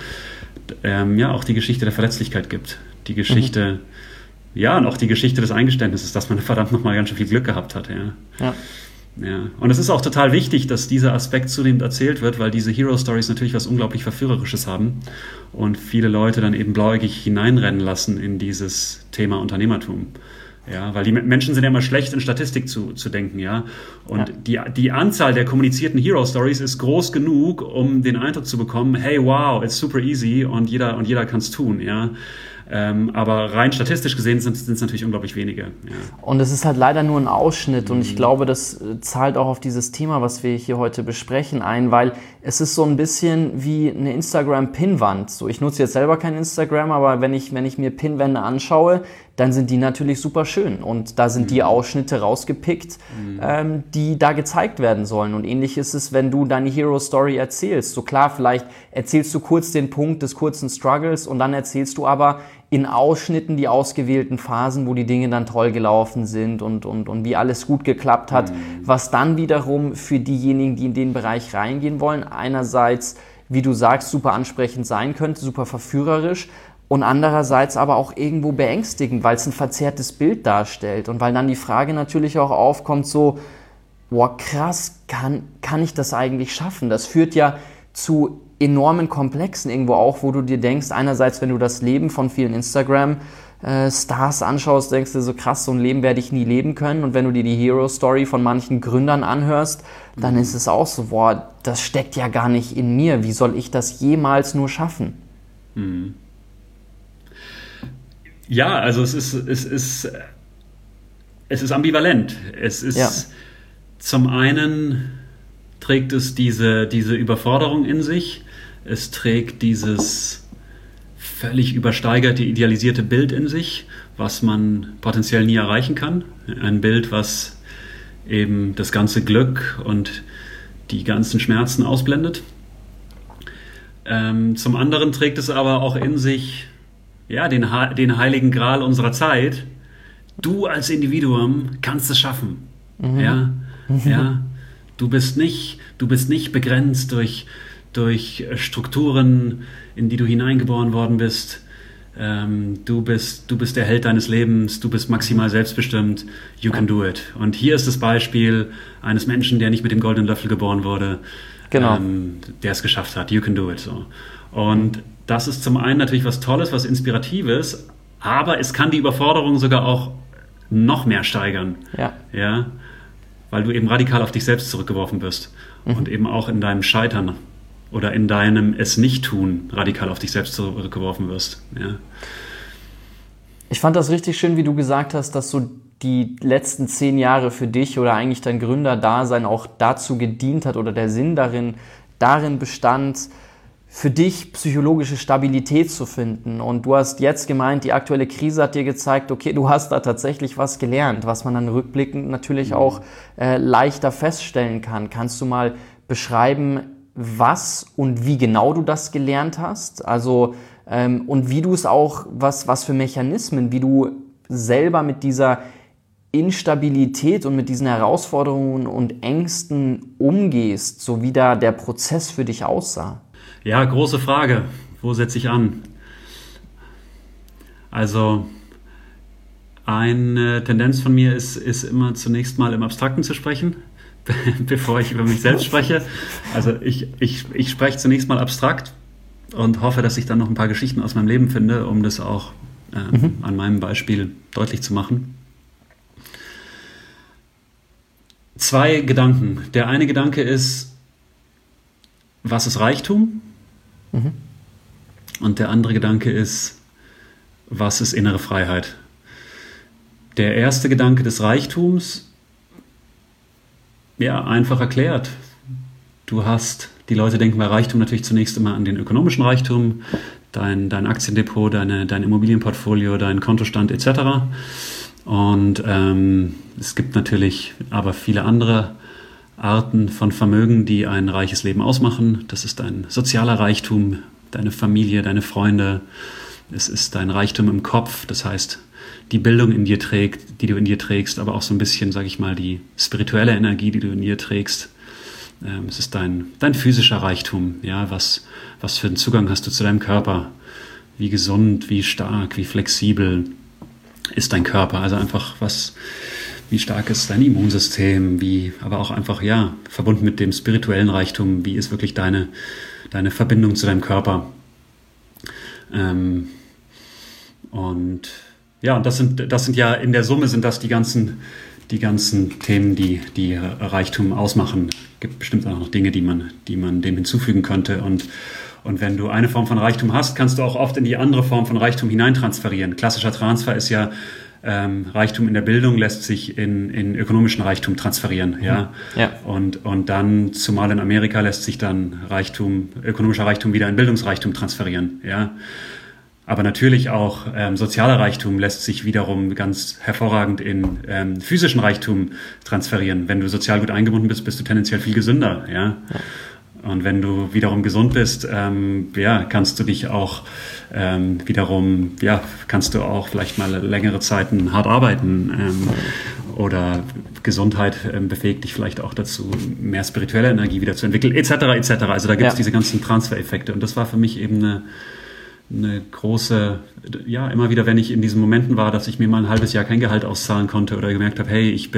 ja, auch die Geschichte der Verletzlichkeit gibt. Die Geschichte, und auch die Geschichte des Eingeständnisses, dass man verdammt nochmal ganz schön viel Glück gehabt hat, ja. Ja, und es ist auch total wichtig, dass dieser Aspekt zunehmend erzählt wird, weil diese Hero-Stories natürlich was unglaublich Verführerisches haben und viele Leute dann eben blauäugig hineinrennen lassen in dieses Thema Unternehmertum. Ja, weil die Menschen sind ja immer schlecht in Statistik zu denken, ja. Und die Anzahl der kommunizierten Hero-Stories ist groß genug, um den Eindruck zu bekommen, hey, wow, it's super easy und jeder kann es tun, ja. Aber rein statistisch gesehen sind es natürlich unglaublich wenige. Ja. Und es ist halt leider nur ein Ausschnitt und ich glaube, das zahlt auch auf dieses Thema, was wir hier heute besprechen, ein, weil es ist so ein bisschen wie eine Instagram-Pinwand. So, ich nutze jetzt selber kein Instagram, aber wenn ich mir Pinwände anschaue, dann sind die natürlich super schön und da sind die Ausschnitte rausgepickt, die da gezeigt werden sollen. Und ähnlich ist es, wenn du deine Hero-Story erzählst. So klar, vielleicht erzählst du kurz den Punkt des kurzen Struggles und dann erzählst du aber in Ausschnitten die ausgewählten Phasen, wo die Dinge dann toll gelaufen sind und wie alles gut geklappt hat, was dann wiederum für diejenigen, die in den Bereich reingehen wollen, einerseits, wie du sagst, super ansprechend sein könnte, super verführerisch, und andererseits aber auch irgendwo beängstigend, weil es ein verzerrtes Bild darstellt und weil dann die Frage natürlich auch aufkommt, so, boah, krass, kann ich das eigentlich schaffen? Das führt ja zu enormen Komplexen irgendwo auch, wo du dir denkst, einerseits, wenn du das Leben von vielen Instagram-Stars anschaust, denkst du so, krass, so ein Leben werde ich nie leben können, und wenn du dir die Hero-Story von manchen Gründern anhörst, dann ist es auch so, boah, das steckt ja gar nicht in mir, wie soll ich das jemals nur schaffen? Mhm. Ja, also es ist ambivalent. Es ist zum einen trägt es diese Überforderung in sich. Es trägt dieses völlig übersteigerte, idealisierte Bild in sich, was man potenziell nie erreichen kann. Ein Bild, was eben das ganze Glück und die ganzen Schmerzen ausblendet. Zum anderen trägt es aber auch in sich den heiligen Gral unserer Zeit. Du als Individuum kannst es schaffen. Ja. Du bist nicht begrenzt durch Strukturen, in die du hineingeboren worden bist. Du bist der Held deines Lebens, du bist maximal selbstbestimmt. You can do it. Und hier ist das Beispiel eines Menschen, der nicht mit dem goldenen Löffel geboren wurde, der es geschafft hat. You can do it. So. Und das ist zum einen natürlich was Tolles, was Inspiratives, aber es kann die Überforderung sogar auch noch mehr steigern. Ja, weil du eben radikal auf dich selbst zurückgeworfen wirst und eben auch in deinem Scheitern oder in deinem Es-Nicht-Tun radikal auf dich selbst zurückgeworfen wirst. Ja. Ich fand das richtig schön, wie du gesagt hast, dass so die letzten 10 Jahre für dich oder eigentlich dein Gründerdasein auch dazu gedient hat oder der Sinn darin bestand, für dich psychologische Stabilität zu finden. Und du hast jetzt gemeint, die aktuelle Krise hat dir gezeigt, okay, du hast da tatsächlich was gelernt, was man dann rückblickend natürlich auch leichter feststellen kann. Kannst du mal beschreiben, was und wie genau du das gelernt hast? Also, und wie du es auch, was für Mechanismen, wie du selber mit dieser Instabilität und mit diesen Herausforderungen und Ängsten umgehst, so wie da der Prozess für dich aussah? Ja, große Frage. Wo setze ich an? Also, eine Tendenz von mir ist immer zunächst mal im Abstrakten zu sprechen, bevor ich über mich selbst spreche. Also ich spreche zunächst mal abstrakt und hoffe, dass ich dann noch ein paar Geschichten aus meinem Leben finde, um das auch an meinem Beispiel deutlich zu machen. 2 Gedanken. Der eine Gedanke ist, was ist Reichtum? Und der andere Gedanke ist, was ist innere Freiheit? Der erste Gedanke des Reichtums, ja, einfach erklärt. Die Leute denken bei Reichtum natürlich zunächst immer an den ökonomischen Reichtum, dein Aktiendepot, dein Immobilienportfolio, dein Kontostand etc. Und es gibt natürlich aber viele andere Arten von Vermögen, die ein reiches Leben ausmachen. Das ist dein sozialer Reichtum, deine Familie, deine Freunde. Es ist dein Reichtum im Kopf, das heißt, die Bildung die du in dir trägst, aber auch so ein bisschen, sage ich mal, die spirituelle Energie, die du in dir trägst. Es ist dein physischer Reichtum, ja, was für einen Zugang hast du zu deinem Körper, wie gesund, wie stark, wie flexibel ist dein Körper, also einfach wie stark ist dein Immunsystem, aber auch einfach, ja, verbunden mit dem spirituellen Reichtum, wie ist wirklich deine Verbindung zu deinem Körper. Und ja, das sind ja in der Summe sind das die ganzen Themen, die Reichtum ausmachen. Es gibt bestimmt auch noch Dinge, die man dem hinzufügen könnte. Und wenn du eine Form von Reichtum hast, kannst du auch oft in die andere Form von Reichtum hineintransferieren. Klassischer Transfer ist ja, Reichtum in der Bildung lässt sich in ökonomischen Reichtum transferieren. Ja? Ja. Und dann, zumal in Amerika, lässt sich dann ökonomischer Reichtum wieder in Bildungsreichtum transferieren. Ja? Aber natürlich auch sozialer Reichtum lässt sich wiederum ganz hervorragend in physischen Reichtum transferieren. Wenn du sozial gut eingebunden bist, bist du tendenziell viel gesünder. Ja? Und wenn du wiederum gesund bist, kannst du dich auch kannst du auch vielleicht mal längere Zeiten hart arbeiten. Oder Gesundheit befähigt dich vielleicht auch dazu, mehr spirituelle Energie wieder zu entwickeln, etc. etc. Also da gibt es diese ganzen Transfereffekte. Und das war für mich eben eine große, ja, immer wieder, wenn ich in diesen Momenten war, dass ich mir mal ein halbes Jahr kein Gehalt auszahlen konnte oder gemerkt habe, hey, ich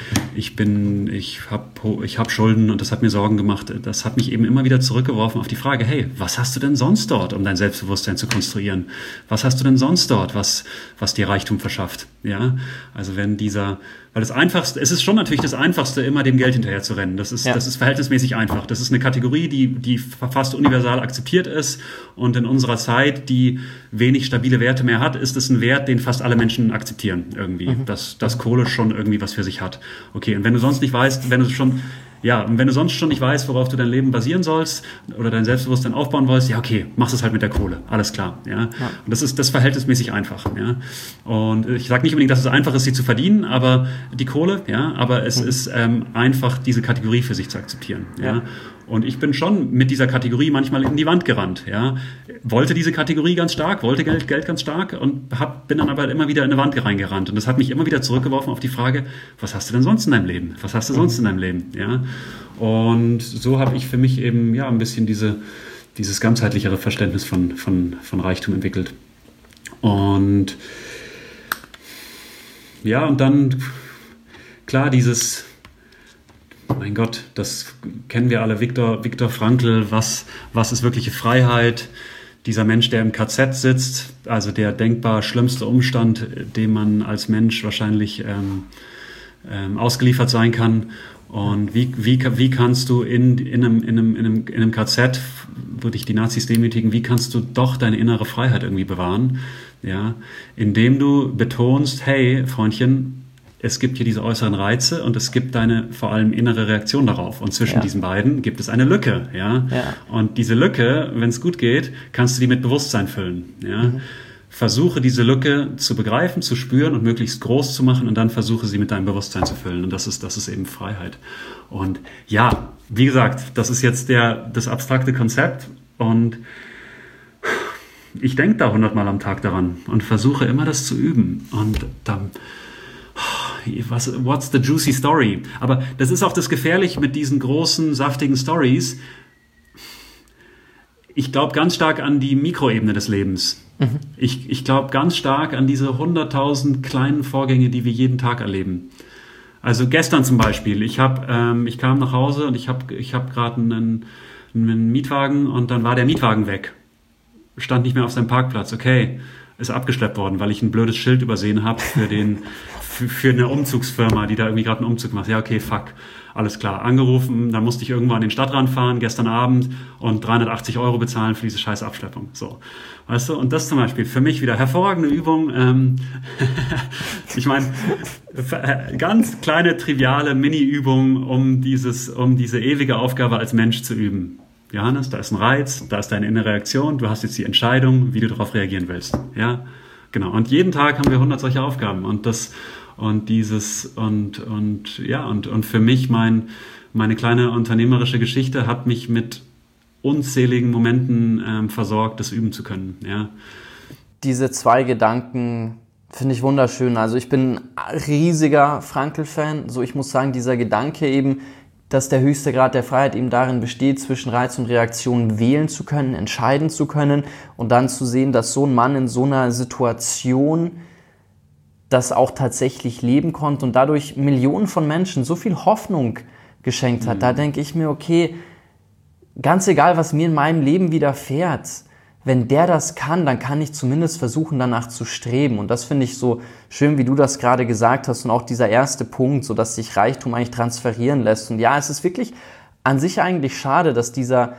habe Schulden und das hat mir Sorgen gemacht. Das hat mich eben immer wieder zurückgeworfen auf die Frage, hey, was hast du denn sonst dort, um dein Selbstbewusstsein zu konstruieren? Was hast du denn sonst dort, was dir Reichtum verschafft? Ja, also weil das Einfachste, es ist schon natürlich das Einfachste, immer dem Geld hinterher zu rennen. Das ist verhältnismäßig einfach. Das ist eine Kategorie, die fast universal akzeptiert ist. Und in unserer Zeit, die wenig stabile Werte mehr hat, ist es ein Wert, den fast alle Menschen akzeptieren irgendwie. Dass Kohle schon irgendwie was für sich hat. Okay, und wenn du sonst schon nicht weißt, worauf du dein Leben basieren sollst oder dein Selbstbewusstsein aufbauen wolltest, ja, okay, machst es halt mit der Kohle, alles klar. Ja? Und das ist verhältnismäßig einfach. Ja? Und ich sage nicht unbedingt, dass es einfach ist, sie zu verdienen, aber die Kohle, ja, aber es ist einfach, diese Kategorie für sich zu akzeptieren. Ja? Und ich bin schon mit dieser Kategorie manchmal in die Wand gerannt. Ja? Wollte diese Kategorie ganz stark, wollte Geld ganz stark und bin dann aber immer wieder in eine Wand reingerannt. Und das hat mich immer wieder zurückgeworfen auf die Frage, was hast du denn sonst in deinem Leben? Was hast du sonst in deinem Leben? Ja? Und so habe ich für mich eben ein bisschen dieses ganzheitlichere Verständnis von Reichtum entwickelt. Und ja, und dann, klar, mein Gott, das kennen wir alle, Viktor Frankl, was ist wirkliche Freiheit? Dieser Mensch, der im KZ sitzt, also der denkbar schlimmste Umstand, dem man als Mensch wahrscheinlich ausgeliefert sein kann. Und wie kannst du in einem KZ, wo dich die Nazis demütigen, wie kannst du doch deine innere Freiheit irgendwie bewahren? Ja, indem du betonst, hey, Freundchen, es gibt hier diese äußeren Reize und es gibt deine vor allem innere Reaktion darauf. Und zwischen diesen beiden gibt es eine Lücke. Ja? Und diese Lücke, wenn es gut geht, kannst du die mit Bewusstsein füllen. Ja? Versuche diese Lücke zu begreifen, zu spüren und möglichst groß zu machen und dann versuche sie mit deinem Bewusstsein zu füllen. Und das ist eben Freiheit. Und ja, wie gesagt, das ist jetzt das abstrakte Konzept und ich denke da 100-mal am Tag daran und versuche immer das zu üben. Und dann what's the juicy story? Aber das ist auch das Gefährliche mit diesen großen, saftigen Stories. Ich glaube ganz stark an die Mikroebene des Lebens. Ich glaube ganz stark an diese 100.000 kleinen Vorgänge, die wir jeden Tag erleben. Also gestern zum Beispiel, ich kam nach Hause und ich hab gerade einen Mietwagen und dann war der Mietwagen weg. stand nicht mehr auf seinem Parkplatz. Okay, ist abgeschleppt worden, weil ich ein blödes Schild übersehen habe für eine Umzugsfirma, die da irgendwie gerade einen Umzug macht. Ja, okay, fuck. Alles klar. Angerufen, dann musste ich irgendwo an den Stadtrand fahren, gestern Abend, und 380 € bezahlen für diese scheiß Abschleppung. So. Weißt du? Und das zum Beispiel für mich wieder hervorragende Übung. Ich meine, ganz kleine, triviale Mini-Übung, um diese ewige Aufgabe als Mensch zu üben. Johannes, da ist ein Reiz, da ist deine innere Reaktion, du hast jetzt die Entscheidung, wie du darauf reagieren willst. Ja, genau. Und jeden Tag haben wir 100 solche Aufgaben, und für mich meine kleine unternehmerische Geschichte hat mich mit unzähligen Momenten versorgt, das üben zu können. Ja. Diese 2 Gedanken finde ich wunderschön. Also ich bin ein riesiger Frankl-Fan. So, ich muss sagen, dieser Gedanke eben, dass der höchste Grad der Freiheit eben darin besteht, zwischen Reiz und Reaktion wählen zu können, entscheiden zu können und dann zu sehen, dass so ein Mann in so einer Situation das auch tatsächlich leben konnte und dadurch Millionen von Menschen so viel Hoffnung geschenkt hat. Da denke ich mir, okay, ganz egal, was mir in meinem Leben widerfährt, wenn der das kann, dann kann ich zumindest versuchen, danach zu streben. Und das finde ich so schön, wie du das gerade gesagt hast, und auch dieser erste Punkt, so dass sich Reichtum eigentlich transferieren lässt. Und ja, es ist wirklich an sich eigentlich schade, dass dieser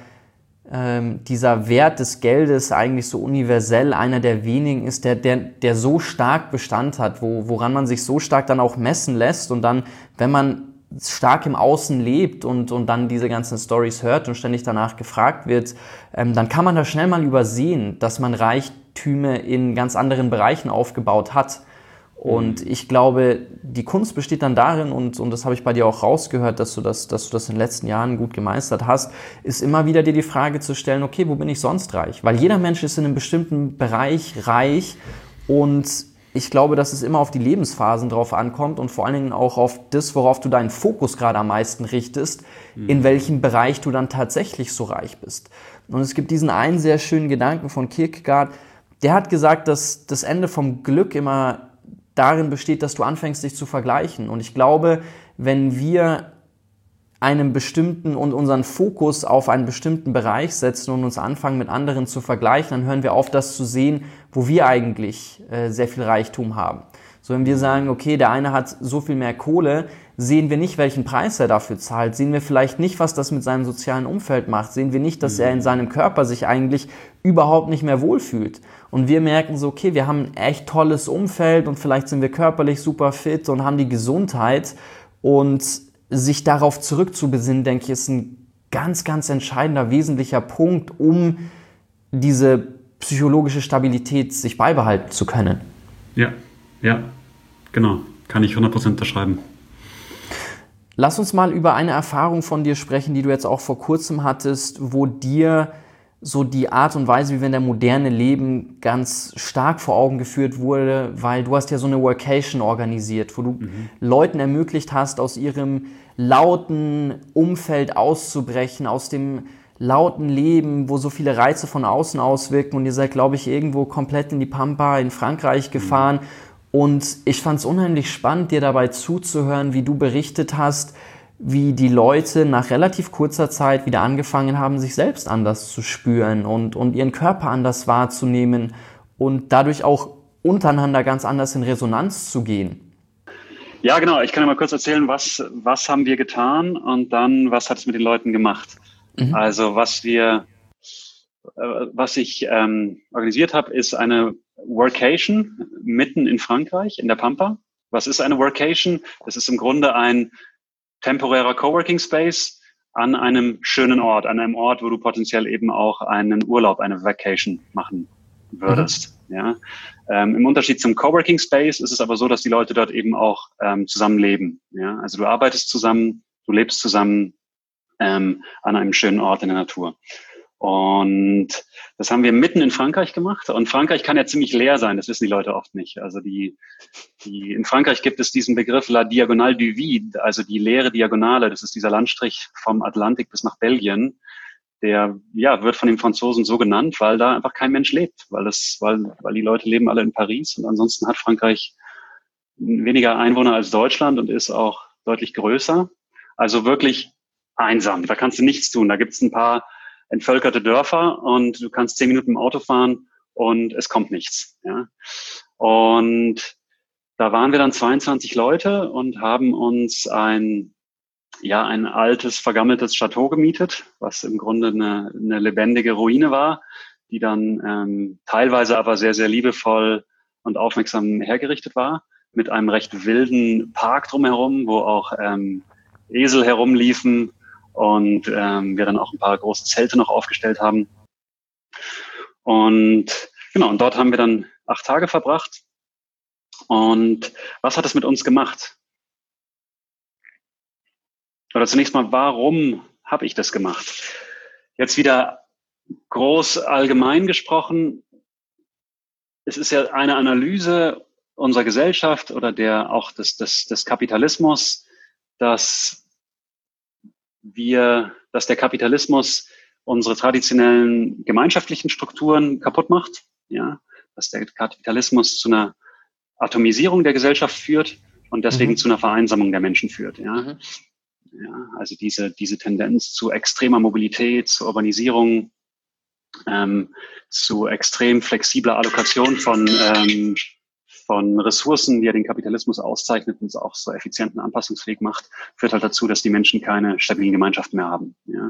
Wert des Geldes eigentlich so universell einer der wenigen ist, der so stark Bestand hat, woran man sich so stark dann auch messen lässt. Und dann, wenn man stark im Außen lebt und dann diese ganzen Stories hört und ständig danach gefragt wird, dann kann man da schnell mal übersehen, dass man Reichtümer in ganz anderen Bereichen aufgebaut hat. Und ich glaube, die Kunst besteht dann darin, und das habe ich bei dir auch rausgehört, dass du das in den letzten Jahren gut gemeistert hast, ist immer wieder dir die Frage zu stellen, okay, wo bin ich sonst reich? Weil jeder Mensch ist in einem bestimmten Bereich reich, und ich glaube, dass es immer auf die Lebensphasen drauf ankommt und vor allen Dingen auch auf das, worauf du deinen Fokus gerade am meisten richtest, in welchem Bereich du dann tatsächlich so reich bist. Und es gibt diesen einen sehr schönen Gedanken von Kierkegaard, der hat gesagt, dass das Ende vom Glück immer darin besteht, dass du anfängst, dich zu vergleichen. Und ich glaube, wenn wir einem bestimmten und unseren Fokus auf einen bestimmten Bereich setzen und uns anfangen, mit anderen zu vergleichen, dann hören wir auf, das zu sehen, wo wir eigentlich sehr viel Reichtum haben. So, wenn wir sagen, okay, der eine hat so viel mehr Kohle, sehen wir nicht, welchen Preis er dafür zahlt, sehen wir vielleicht nicht, was das mit seinem sozialen Umfeld macht, sehen wir nicht, dass er in seinem Körper sich eigentlich überhaupt nicht mehr wohlfühlt. Und wir merken so, okay, wir haben ein echt tolles Umfeld und vielleicht sind wir körperlich super fit und haben die Gesundheit, und sich darauf zurückzubesinnen, denke ich, ist ein ganz, ganz entscheidender, wesentlicher Punkt, um diese psychologische Stabilität sich beibehalten zu können. Ja, genau. Kann ich 100% unterschreiben. Lass uns mal über eine Erfahrung von dir sprechen, die du jetzt auch vor kurzem hattest, wo dir so die Art und Weise, wie wir in der Moderne leben, ganz stark vor Augen geführt wurde, weil du hast ja so eine Workation organisiert, wo du Leuten ermöglicht hast, aus ihrem lauten Umfeld auszubrechen, aus dem lauten Leben, wo so viele Reize von außen auswirken, und ihr seid, glaube ich, irgendwo komplett in die Pampa in Frankreich gefahren. Und ich fand es unheimlich spannend, dir dabei zuzuhören, wie du berichtet hast, wie die Leute nach relativ kurzer Zeit wieder angefangen haben, sich selbst anders zu spüren und ihren Körper anders wahrzunehmen und dadurch auch untereinander ganz anders in Resonanz zu gehen. Ja, genau. Ich kann ja mal kurz erzählen, was haben wir getan und dann, was hat es mit den Leuten gemacht. Also was ich organisiert habe, ist eine Workation mitten in Frankreich, in der Pampa. Was ist eine Workation? Das ist im Grunde ein temporärer Coworking Space an einem schönen Ort, an einem Ort, wo du potenziell eben auch einen Urlaub, eine Vacation machen würdest. Ja. Im Unterschied zum Coworking Space ist es aber so, dass die Leute dort eben auch zusammenleben. Ja. Also du arbeitest zusammen, du lebst zusammen an einem schönen Ort in der Natur. Und das haben wir mitten in Frankreich gemacht. Und Frankreich kann ja ziemlich leer sein, das wissen die Leute oft nicht. Also in Frankreich gibt es diesen Begriff La Diagonale du Vide, also die leere Diagonale. Das ist dieser Landstrich vom Atlantik bis nach Belgien. Der wird von den Franzosen so genannt, weil da einfach kein Mensch lebt, weil die Leute leben alle in Paris, und ansonsten hat Frankreich weniger Einwohner als Deutschland und ist auch deutlich größer. Also wirklich einsam. Da kannst du nichts tun. Da gibt's ein paar entvölkerte Dörfer und du kannst 10 Minuten im Auto fahren und es kommt nichts. Ja. Und da waren wir dann 22 Leute und haben uns ein altes, vergammeltes Chateau gemietet, was im Grunde eine lebendige Ruine war, die dann teilweise aber sehr, sehr liebevoll und aufmerksam hergerichtet war, mit einem recht wilden Park drumherum, wo auch Esel herumliefen und wir dann auch ein paar große Zelte noch aufgestellt haben. Und genau, und dort haben wir dann 8 Tage verbracht. Und was hat es mit uns gemacht? Oder zunächst mal, warum habe ich das gemacht? Jetzt wieder groß allgemein gesprochen. Es ist ja eine Analyse unserer Gesellschaft oder des Kapitalismus, dass der Kapitalismus unsere traditionellen gemeinschaftlichen Strukturen kaputt macht, ja, dass der Kapitalismus zu einer Atomisierung der Gesellschaft führt und deswegen zu einer Vereinsamung der Menschen führt, ja. Ja, also diese Tendenz zu extremer Mobilität, zu Urbanisierung, zu extrem flexibler Allokation von Ressourcen, die ja den Kapitalismus auszeichnet und es auch so effizient und anpassungsfähig macht, führt halt dazu, dass die Menschen keine stabilen Gemeinschaften mehr haben. Ja.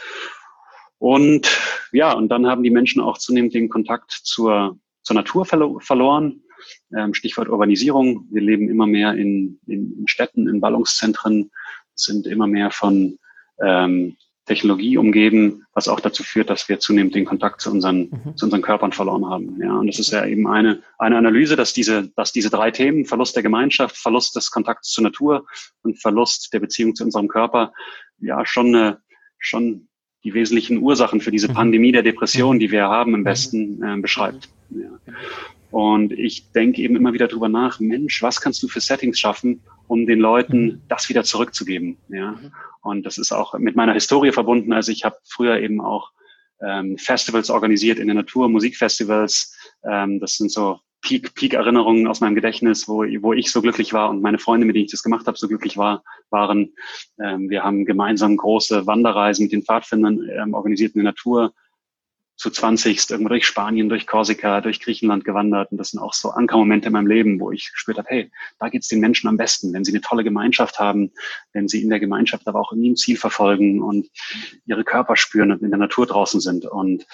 Und dann haben die Menschen auch zunehmend den Kontakt zur Natur verloren. Stichwort Urbanisierung. Wir leben immer mehr in Städten, in Ballungszentren, sind immer mehr von Technologie umgeben, was auch dazu führt, dass wir zunehmend den Kontakt zu unseren Körpern verloren haben. Ja, und das ist ja eben eine Analyse, dass diese 3 Themen, Verlust der Gemeinschaft, Verlust des Kontakts zur Natur und Verlust der Beziehung zu unserem Körper, ja, schon die wesentlichen Ursachen für diese Pandemie der Depression, die wir haben, im Westen beschreibt. Ja. Und ich denke eben immer wieder drüber nach, Mensch, was kannst du für Settings schaffen, um den Leuten das wieder zurückzugeben? Ja. Und das ist auch mit meiner Historie verbunden. Also ich habe früher eben auch Festivals organisiert in der Natur, Musikfestivals. Das sind so Peak-Erinnerungen aus meinem Gedächtnis, wo ich so glücklich war und meine Freunde, mit denen ich das gemacht habe, so glücklich waren. Wir haben gemeinsam große Wanderreisen mit den Pfadfindern organisiert in der Natur, zu 20 irgendwo durch Spanien, durch Korsika, durch Griechenland gewandert. Und das sind auch so Ankermomente in meinem Leben, wo ich gespürt habe, hey, da geht's den Menschen am besten, wenn sie eine tolle Gemeinschaft haben, wenn sie in der Gemeinschaft aber auch irgendwie ein Ziel verfolgen und ihre Körper spüren und in der Natur draußen sind. Und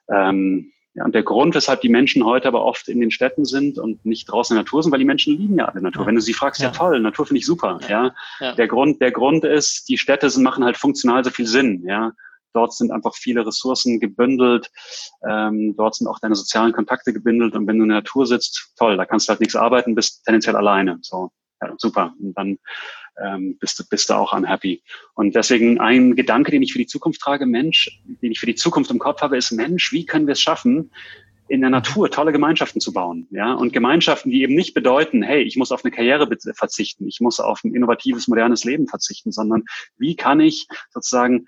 und der Grund, weshalb die Menschen heute aber oft in den Städten sind und nicht draußen in der Natur sind, weil die Menschen lieben ja die Natur. Ja. Wenn du sie fragst, ja toll, Natur finde ich super. Ja. Der Grund ist, die Städte machen halt funktional so viel Sinn. Ja. Dort sind einfach viele Ressourcen gebündelt. Dort sind auch deine sozialen Kontakte gebündelt. Und wenn du in der Natur sitzt, toll, da kannst du halt nichts arbeiten, bist tendenziell alleine. So, ja, super. Und dann bist du auch unhappy. Und deswegen ein Gedanke, den ich für die Zukunft trage, den ich für die Zukunft im Kopf habe, ist, Mensch, wie können wir es schaffen, in der Natur tolle Gemeinschaften zu bauen? Ja, und Gemeinschaften, die eben nicht bedeuten, hey, ich muss auf eine Karriere verzichten, ich muss auf ein innovatives, modernes Leben verzichten, sondern wie kann ich sozusagen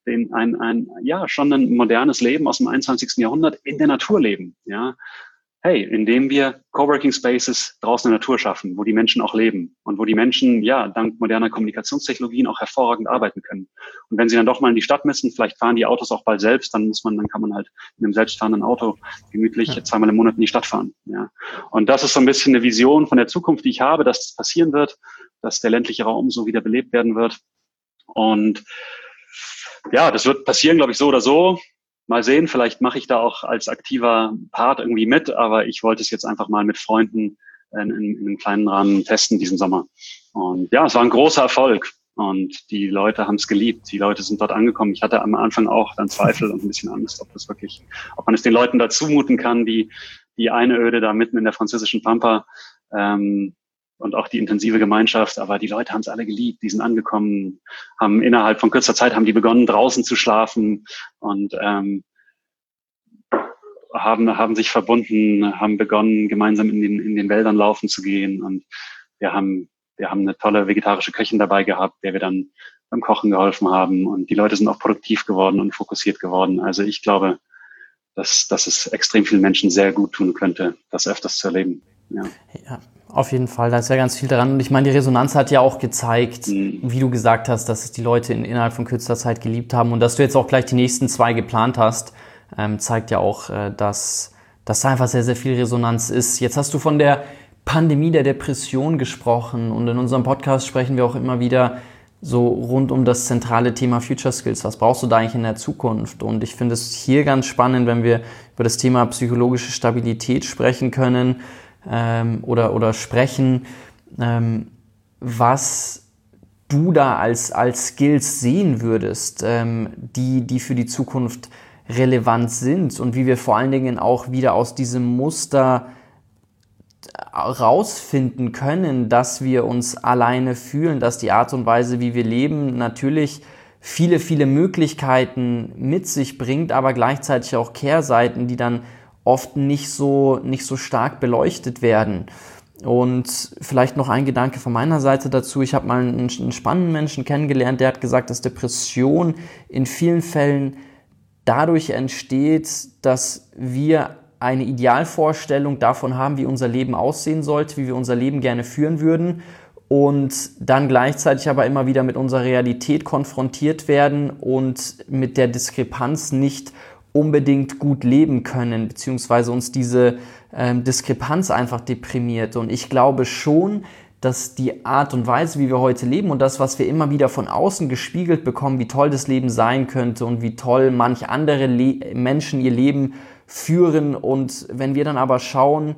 schon ein modernes Leben aus dem 21. Jahrhundert in der Natur leben, ja. Hey, indem wir Coworking Spaces draußen in der Natur schaffen, wo die Menschen auch leben und wo die Menschen, ja, dank moderner Kommunikationstechnologien auch hervorragend arbeiten können. Und wenn sie dann doch mal in die Stadt müssen, vielleicht fahren die Autos auch bald selbst, dann kann man halt in einem selbstfahrenden Auto gemütlich 2-mal im Monat in die Stadt fahren, ja. Und das ist so ein bisschen eine Vision von der Zukunft, die ich habe, dass das passieren wird, dass der ländliche Raum so wieder belebt werden wird. Und ja, das wird passieren, glaube ich, so oder so. Mal sehen, vielleicht mache ich da auch als aktiver Part irgendwie mit, aber ich wollte es jetzt einfach mal mit Freunden in einem kleinen Rahmen testen diesen Sommer. Und ja, es war ein großer Erfolg und die Leute haben es geliebt. Die Leute sind dort angekommen. Ich hatte am Anfang auch dann Zweifel und ein bisschen Angst, ob man es den Leuten da zumuten kann, die Einöde da mitten in der französischen Pampa, und auch die intensive Gemeinschaft, aber die Leute haben es alle geliebt, die sind angekommen, haben innerhalb von kürzer Zeit die begonnen, draußen zu schlafen und haben sich verbunden, haben begonnen, gemeinsam in den Wäldern laufen zu gehen und wir haben eine tolle vegetarische Köchin dabei gehabt, der wir dann beim Kochen geholfen haben und die Leute sind auch produktiv geworden und fokussiert geworden. Also ich glaube, dass es extrem vielen Menschen sehr gut tun könnte, das öfters zu erleben. Ja. Auf jeden Fall, da ist ja ganz viel dran. Und ich meine, die Resonanz hat ja auch gezeigt, wie du gesagt hast, dass es die Leute innerhalb von kürzester Zeit geliebt haben. Und dass du jetzt auch gleich die nächsten 2 geplant hast, zeigt ja auch, dass da einfach sehr, sehr viel Resonanz ist. Jetzt hast du von der Pandemie der Depression gesprochen. Und in unserem Podcast sprechen wir auch immer wieder so rund um das zentrale Thema Future Skills. Was brauchst du da eigentlich in der Zukunft? Und ich finde es hier ganz spannend, wenn wir über das Thema psychologische Stabilität sprechen können, oder sprechen, was du da als Skills sehen würdest, die für die Zukunft relevant sind und wie wir vor allen Dingen auch wieder aus diesem Muster rausfinden können, dass wir uns alleine fühlen, dass die Art und Weise, wie wir leben, natürlich viele, viele Möglichkeiten mit sich bringt, aber gleichzeitig auch Kehrseiten, die dann oft nicht so stark beleuchtet werden. Und vielleicht noch ein Gedanke von meiner Seite dazu. Ich habe mal einen spannenden Menschen kennengelernt, der hat gesagt, dass Depression in vielen Fällen dadurch entsteht, dass wir eine Idealvorstellung davon haben, wie unser Leben aussehen sollte, wie wir unser Leben gerne führen würden und dann gleichzeitig aber immer wieder mit unserer Realität konfrontiert werden und mit der Diskrepanz nicht unbedingt gut leben können, beziehungsweise uns diese Diskrepanz einfach deprimiert. Und ich glaube schon, dass die Art und Weise, wie wir heute leben und das, was wir immer wieder von außen gespiegelt bekommen, wie toll das Leben sein könnte und wie toll manch andere Menschen ihr Leben führen. Und wenn wir dann aber schauen,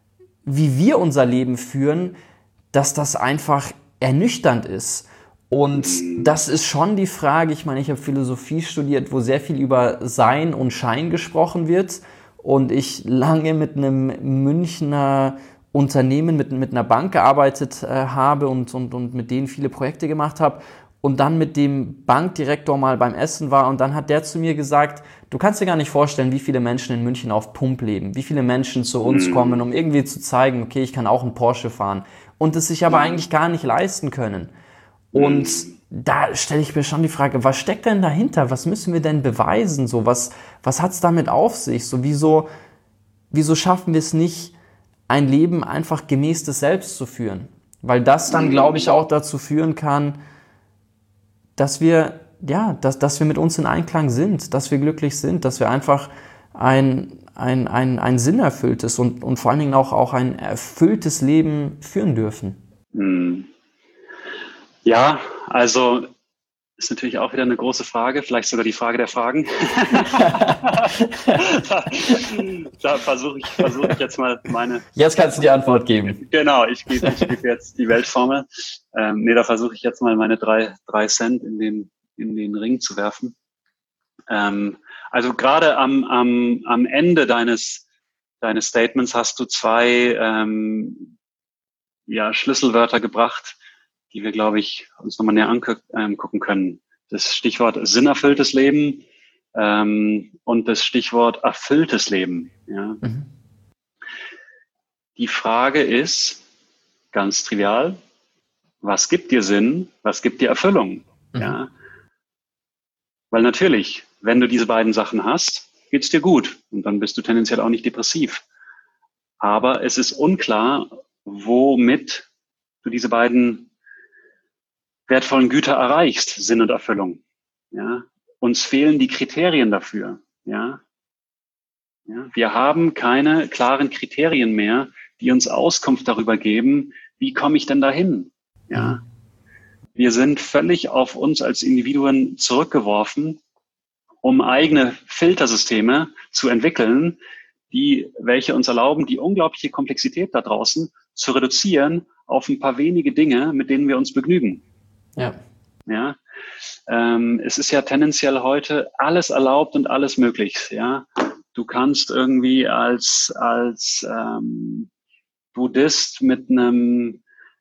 wie wir unser Leben führen, dass das einfach ernüchternd ist. Und das ist schon die Frage, ich meine, ich habe Philosophie studiert, wo sehr viel über Sein und Schein gesprochen wird und ich lange mit einem Münchner Unternehmen, mit einer Bank gearbeitet habe und mit denen viele Projekte gemacht habe und dann mit dem Bankdirektor mal beim Essen war und dann hat der zu mir gesagt, du kannst dir gar nicht vorstellen, wie viele Menschen in München auf Pump leben, wie viele Menschen zu uns kommen, um irgendwie zu zeigen, okay, ich kann auch einen Porsche fahren und es sich aber eigentlich gar nicht leisten können. Und da stelle ich mir schon die Frage, was steckt denn dahinter? Was müssen wir denn beweisen? So, was hat es damit auf sich? So, wieso schaffen wir es nicht, ein Leben einfach gemäß des Selbst zu führen? Weil das dann, glaube ich, auch dazu führen kann, dass wir mit uns in Einklang sind, dass wir glücklich sind, dass wir einfach ein sinnerfülltes und vor allen Dingen auch ein erfülltes Leben führen dürfen. Ja, also ist natürlich auch wieder eine große Frage, vielleicht sogar die Frage der Fragen. Da versuche ich jetzt mal meine... Jetzt kannst du die Antwort geben. Genau, ich gebe jetzt die Weltformel. Da versuche ich jetzt mal meine drei Cent in den Ring zu werfen. Also gerade am Ende deines Statements hast du 2 Schlüsselwörter gebracht, die wir, glaube ich, uns nochmal näher angucken können. Das Stichwort sinnerfülltes Leben und das Stichwort erfülltes Leben. Ja. Die Frage ist ganz trivial, was gibt dir Sinn, was gibt dir Erfüllung? Ja. Weil natürlich, wenn du diese beiden Sachen hast, geht's dir gut und dann bist du tendenziell auch nicht depressiv. Aber es ist unklar, womit du diese beiden wertvollen Güter erreichst, Sinn und Erfüllung. Ja, uns fehlen die Kriterien dafür. Ja, wir haben keine klaren Kriterien mehr, die uns Auskunft darüber geben, wie komme ich denn dahin? Ja, wir sind völlig auf uns als Individuen zurückgeworfen, um eigene Filtersysteme zu entwickeln, welche uns erlauben, die unglaubliche Komplexität da draußen zu reduzieren auf ein paar wenige Dinge, mit denen wir uns begnügen. Ja. Es ist ja tendenziell heute alles erlaubt und alles möglich. Ja, du kannst irgendwie als Buddhist mit einem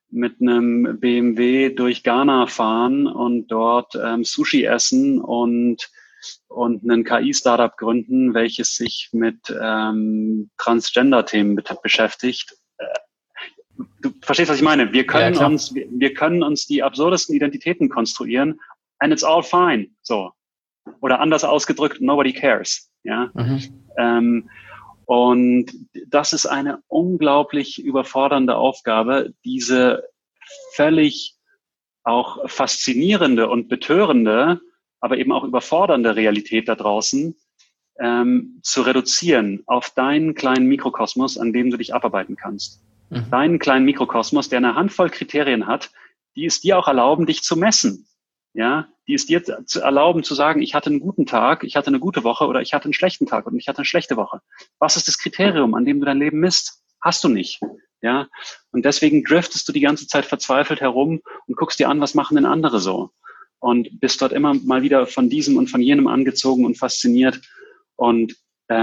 BMW durch Ghana fahren und dort Sushi essen und einen KI-Startup gründen, welches sich mit Transgender-Themen beschäftigt. Du verstehst, was ich meine? Wir können uns die absurdesten Identitäten konstruieren and it's all fine. So. Oder anders ausgedrückt, nobody cares. Ja. Und das ist eine unglaublich überfordernde Aufgabe, diese völlig auch faszinierende und betörende, aber eben auch überfordernde Realität da draußen zu reduzieren auf deinen kleinen Mikrokosmos, an dem du dich abarbeiten kannst. Deinen kleinen Mikrokosmos, der eine Handvoll Kriterien hat, die es dir auch erlauben, dich zu messen. Ja, die es dir erlauben zu sagen, ich hatte einen guten Tag, ich hatte eine gute Woche oder ich hatte einen schlechten Tag und ich hatte eine schlechte Woche. Was ist das Kriterium, an dem du dein Leben misst? Hast du nicht. Ja, und deswegen driftest du die ganze Zeit verzweifelt herum und guckst dir an, was machen denn andere so? Und bist dort immer mal wieder von diesem und von jenem angezogen und fasziniert und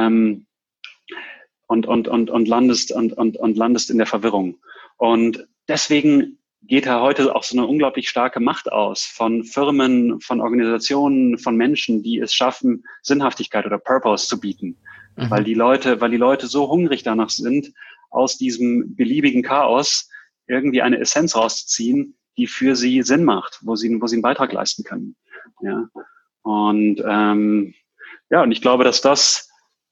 landest in der Verwirrung. Und deswegen geht da heute auch so eine unglaublich starke Macht aus von Firmen, von Organisationen, von Menschen, die es schaffen, Sinnhaftigkeit oder Purpose zu bieten. Weil die Leute so hungrig danach sind, aus diesem beliebigen Chaos irgendwie eine Essenz rauszuziehen, die für sie Sinn macht, wo sie einen Beitrag leisten können. Ja. Und und ich glaube, dass das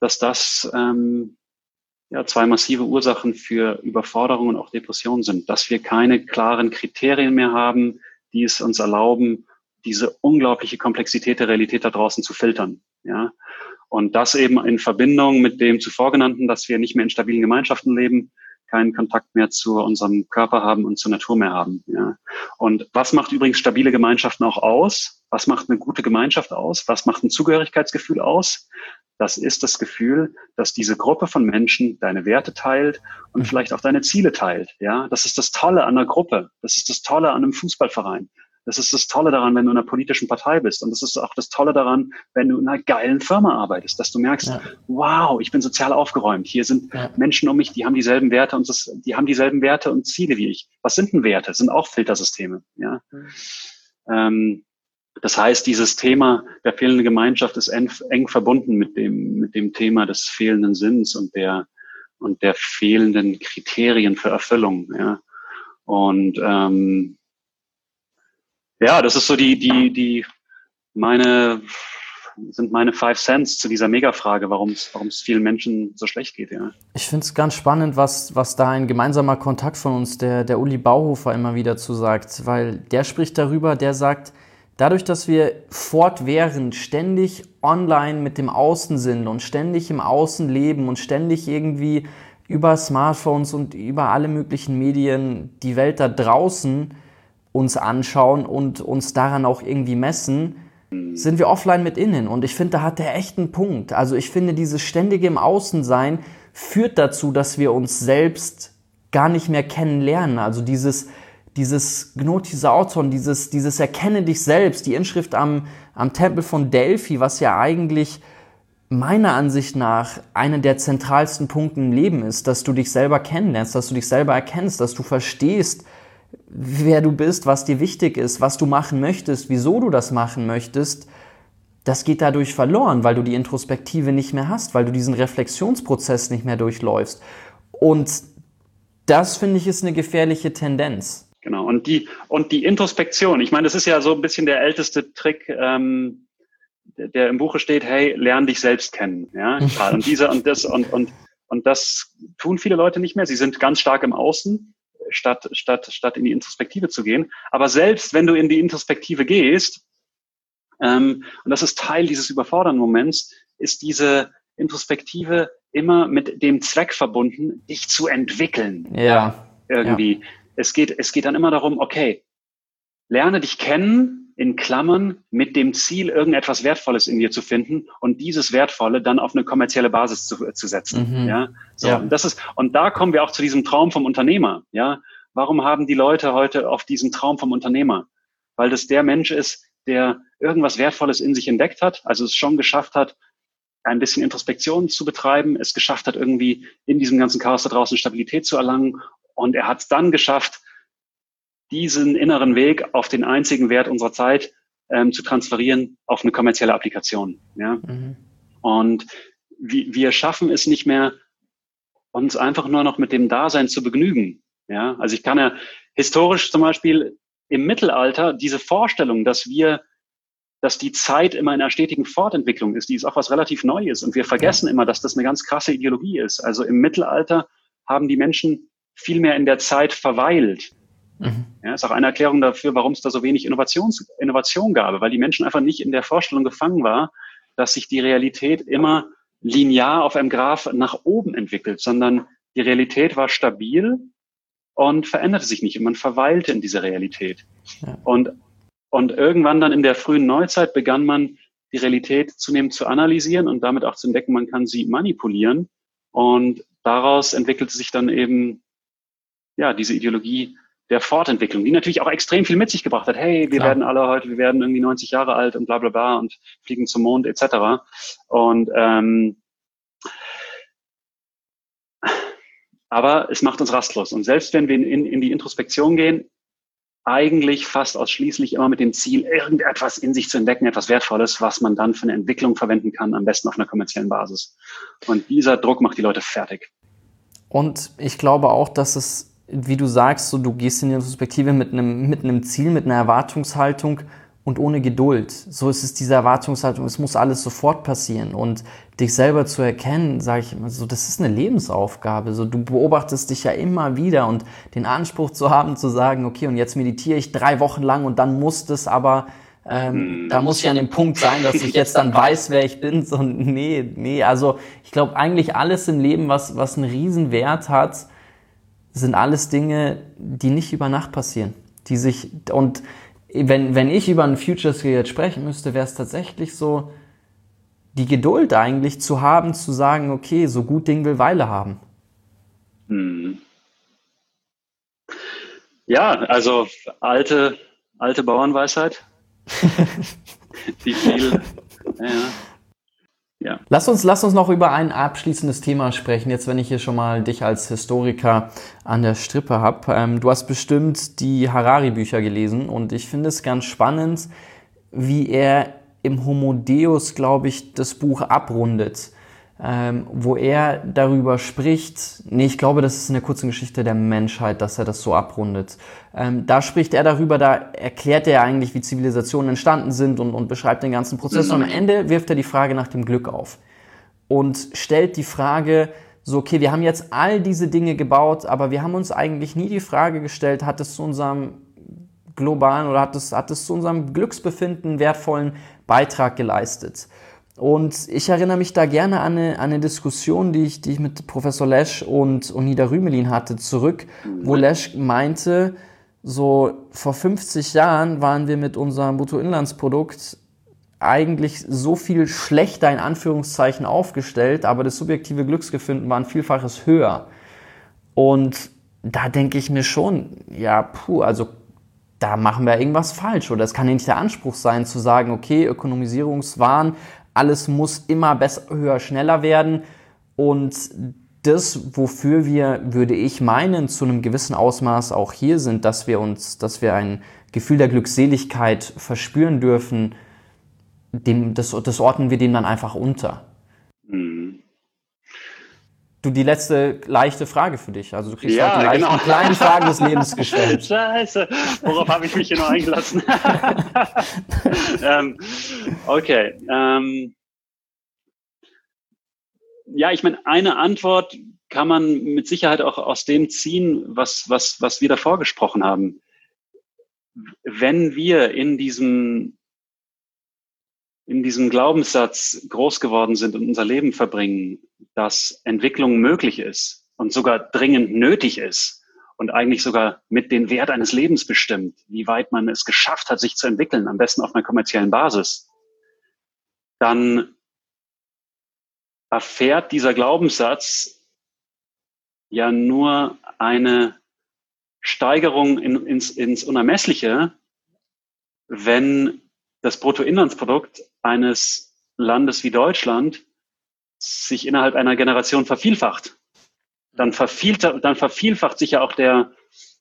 zwei massive Ursachen für Überforderung und auch Depression sind, dass wir keine klaren Kriterien mehr haben, die es uns erlauben, diese unglaubliche Komplexität der Realität da draußen zu filtern. Ja. Und das eben in Verbindung mit dem zuvor genannten, dass wir nicht mehr in stabilen Gemeinschaften leben, keinen Kontakt mehr zu unserem Körper haben und zur Natur mehr haben. Ja. Und was macht übrigens stabile Gemeinschaften auch aus? Was macht eine gute Gemeinschaft aus? Was macht ein Zugehörigkeitsgefühl aus? Das ist das Gefühl, dass diese Gruppe von Menschen deine Werte teilt und vielleicht auch deine Ziele teilt. Ja, das ist das Tolle an einer Gruppe. Das ist das Tolle an einem Fußballverein. Das ist das Tolle daran, wenn du in einer politischen Partei bist. Und das ist auch das Tolle daran, wenn du in einer geilen Firma arbeitest, dass du merkst, wow, ich bin sozial aufgeräumt. Hier sind Menschen um mich, die haben dieselben Werte und Ziele wie ich. Was sind denn Werte? Das sind auch Filtersysteme. Ja. Das heißt, dieses Thema der fehlenden Gemeinschaft ist eng verbunden mit dem Thema des fehlenden Sinns und der fehlenden Kriterien für Erfüllung. Ja. Und das ist so meine 5 Cents zu dieser Megafrage, warum es vielen Menschen so schlecht geht. Ja. Ich finde es ganz spannend, was da ein gemeinsamer Kontakt von uns, der Uli Bauhofer, immer wieder zu sagt, weil der spricht darüber, der sagt, dadurch, dass wir fortwährend ständig online mit dem Außen sind und ständig im Außen leben und ständig irgendwie über Smartphones und über alle möglichen Medien die Welt da draußen uns anschauen und uns daran auch irgendwie messen, sind wir offline mit innen. Und ich finde, da hat der echt einen Punkt. Also ich finde, dieses ständige im Außensein führt dazu, dass wir uns selbst gar nicht mehr kennenlernen. Also dieses Gnotisauton, dieses Erkenne dich selbst, die Inschrift am Tempel von Delphi, was ja eigentlich meiner Ansicht nach einer der zentralsten Punkte im Leben ist, dass du dich selber kennenlernst, dass du dich selber erkennst, dass du verstehst, wer du bist, was dir wichtig ist, was du machen möchtest, wieso du das machen möchtest. Das geht dadurch verloren, weil du die Introspektive nicht mehr hast, weil du diesen Reflexionsprozess nicht mehr durchläufst. Und das, finde ich, ist eine gefährliche Tendenz. Genau, und die Introspektion, ich meine, das ist ja so ein bisschen der älteste Trick, der im Buche steht, hey, lern dich selbst kennen. Ja? Und das tun viele Leute nicht mehr. Sie sind ganz stark im Außen, statt in die Introspektive zu gehen. Aber selbst wenn du in die Introspektive gehst, und das ist Teil dieses überfordernden Moments, ist diese Introspektive immer mit dem Zweck verbunden, dich zu entwickeln. Ja. Irgendwie. Ja. Es geht dann immer darum, okay, lerne dich kennen, in Klammern, mit dem Ziel, irgendetwas Wertvolles in dir zu finden und dieses Wertvolle dann auf eine kommerzielle Basis zu setzen. Ja, so. Ja. Und da kommen wir auch zu diesem Traum vom Unternehmer. Ja, warum haben die Leute heute auf diesen Traum vom Unternehmer? Weil das der Mensch ist, der irgendwas Wertvolles in sich entdeckt hat, also es schon geschafft hat, ein bisschen Introspektion zu betreiben, es geschafft hat, irgendwie in diesem ganzen Chaos da draußen Stabilität zu erlangen. Und er hat es dann geschafft, diesen inneren Weg auf den einzigen Wert unserer Zeit zu transferieren auf eine kommerzielle Applikation. Ja? Und wir schaffen es nicht mehr, uns einfach nur noch mit dem Dasein zu begnügen. Ja? Also ich kann ja historisch zum Beispiel im Mittelalter diese Vorstellung, dass wir dass die Zeit immer in einer stetigen Fortentwicklung ist. Die ist auch was relativ Neues. Und wir vergessen immer, dass das eine ganz krasse Ideologie ist. Also im Mittelalter haben die Menschen viel mehr in der Zeit verweilt. Ja, ist auch eine Erklärung dafür, warum es da so wenig Innovation gab, weil die Menschen einfach nicht in der Vorstellung gefangen war, dass sich die Realität immer linear auf einem Graph nach oben entwickelt, sondern die Realität war stabil und veränderte sich nicht und man verweilte in dieser Realität. Ja. Und irgendwann dann in der frühen Neuzeit begann man, die Realität zunehmend zu analysieren und damit auch zu entdecken, man kann sie manipulieren. Und daraus entwickelte sich dann eben ja diese Ideologie der Fortentwicklung, die natürlich auch extrem viel mit sich gebracht hat. Hey, wir werden irgendwie 90 Jahre alt und bla bla bla und fliegen zum Mond etc. Und aber es macht uns rastlos. Und selbst wenn wir in die Introspektion gehen, eigentlich fast ausschließlich immer mit dem Ziel, irgendetwas in sich zu entdecken, etwas Wertvolles, was man dann für eine Entwicklung verwenden kann, am besten auf einer kommerziellen Basis. Und dieser Druck macht die Leute fertig. Und ich glaube auch, dass es, wie du sagst, so du gehst in die Perspektive mit einem Ziel, mit einer Erwartungshaltung und ohne Geduld. So ist es diese Erwartungshaltung, es muss alles sofort passieren. Und dich selber zu erkennen, sage ich immer so, das ist eine Lebensaufgabe. So, du beobachtest dich ja immer wieder und den Anspruch zu haben, zu sagen, okay, und jetzt meditiere ich 3 Wochen lang und dann muss das aber, da muss ich an dem Punkt sein, dass ich jetzt dann weiß, wer ich bin. So, nee, also ich glaube eigentlich alles im Leben, was einen Riesenwert hat, sind alles Dinge, die nicht über Nacht passieren. Und wenn ich über einen Future Skill jetzt sprechen müsste, wäre es tatsächlich so, die Geduld eigentlich zu haben, zu sagen, okay, so gut Ding will Weile haben. Ja, also alte Bauernweisheit. Die viel, ja. Lass uns noch über ein abschließendes Thema sprechen, jetzt wenn ich hier schon mal dich als Historiker an der Strippe habe. Du hast bestimmt die Harari-Bücher gelesen und ich finde es ganz spannend, wie er im Homo Deus, glaube ich, das Buch abrundet, wo er darüber spricht, ich glaube, das ist in der kurzen Geschichte der Menschheit, dass er das so abrundet. Da spricht er darüber, da erklärt er eigentlich, wie Zivilisationen entstanden sind und beschreibt den ganzen Prozess. Und am Ende wirft er die Frage nach dem Glück auf und stellt die Frage, so, okay, wir haben jetzt all diese Dinge gebaut, aber wir haben uns eigentlich nie die Frage gestellt, hat es zu unserem globalen oder hat es zu unserem Glücksbefinden wertvollen Beitrag geleistet? Und ich erinnere mich da gerne an eine Diskussion, die ich mit Professor Lesch und Nida Rümelin hatte, wo Lesch meinte, so vor 50 Jahren waren wir mit unserem Bruttoinlandsprodukt eigentlich so viel schlechter in Anführungszeichen aufgestellt, aber das subjektive Glücksbefinden war ein Vielfaches höher. Und da denke ich mir schon, also da machen wir irgendwas falsch. Oder es kann ja nicht der Anspruch sein, zu sagen, okay, Ökonomisierungswahn, alles muss immer besser, höher, schneller werden. Und das, wofür wir, würde ich meinen, zu einem gewissen Ausmaß auch hier sind, dass wir ein Gefühl der Glückseligkeit verspüren dürfen, das ordnen wir dem dann einfach unter. Du, die letzte leichte Frage für dich. Also du kriegst die leichten, kleinen Fragen des Lebens gestellt. Scheiße, worauf habe ich mich hier noch eingelassen? Okay. Ich meine, eine Antwort kann man mit Sicherheit auch aus dem ziehen, was wir davor gesprochen haben. Wenn wir in diesem Glaubenssatz groß geworden sind und unser Leben verbringen, dass Entwicklung möglich ist und sogar dringend nötig ist und eigentlich sogar mit den Wert eines Lebens bestimmt, wie weit man es geschafft hat, sich zu entwickeln, am besten auf einer kommerziellen Basis, dann erfährt dieser Glaubenssatz ja nur eine Steigerung ins Unermessliche, wenn das Bruttoinlandsprodukt eines Landes wie Deutschland sich innerhalb einer Generation vervielfacht. Dann vervielfacht sich ja auch der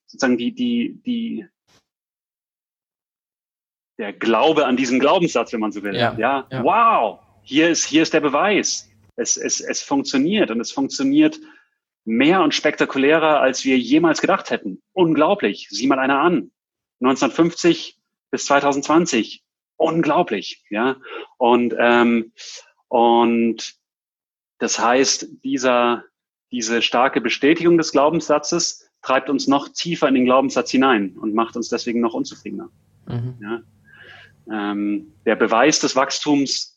Glaube an diesen Glaubenssatz, wenn man so will. Ja. Wow, hier ist der Beweis. Es funktioniert und es funktioniert mehr und spektakulärer, als wir jemals gedacht hätten. Unglaublich. Sieh mal einer an. 1950 bis 2020. unglaublich, ja. Und das heißt, diese starke Bestätigung des Glaubenssatzes treibt uns noch tiefer in den Glaubenssatz hinein und macht uns deswegen noch unzufriedener. Mhm. Ja. Der Beweis des Wachstums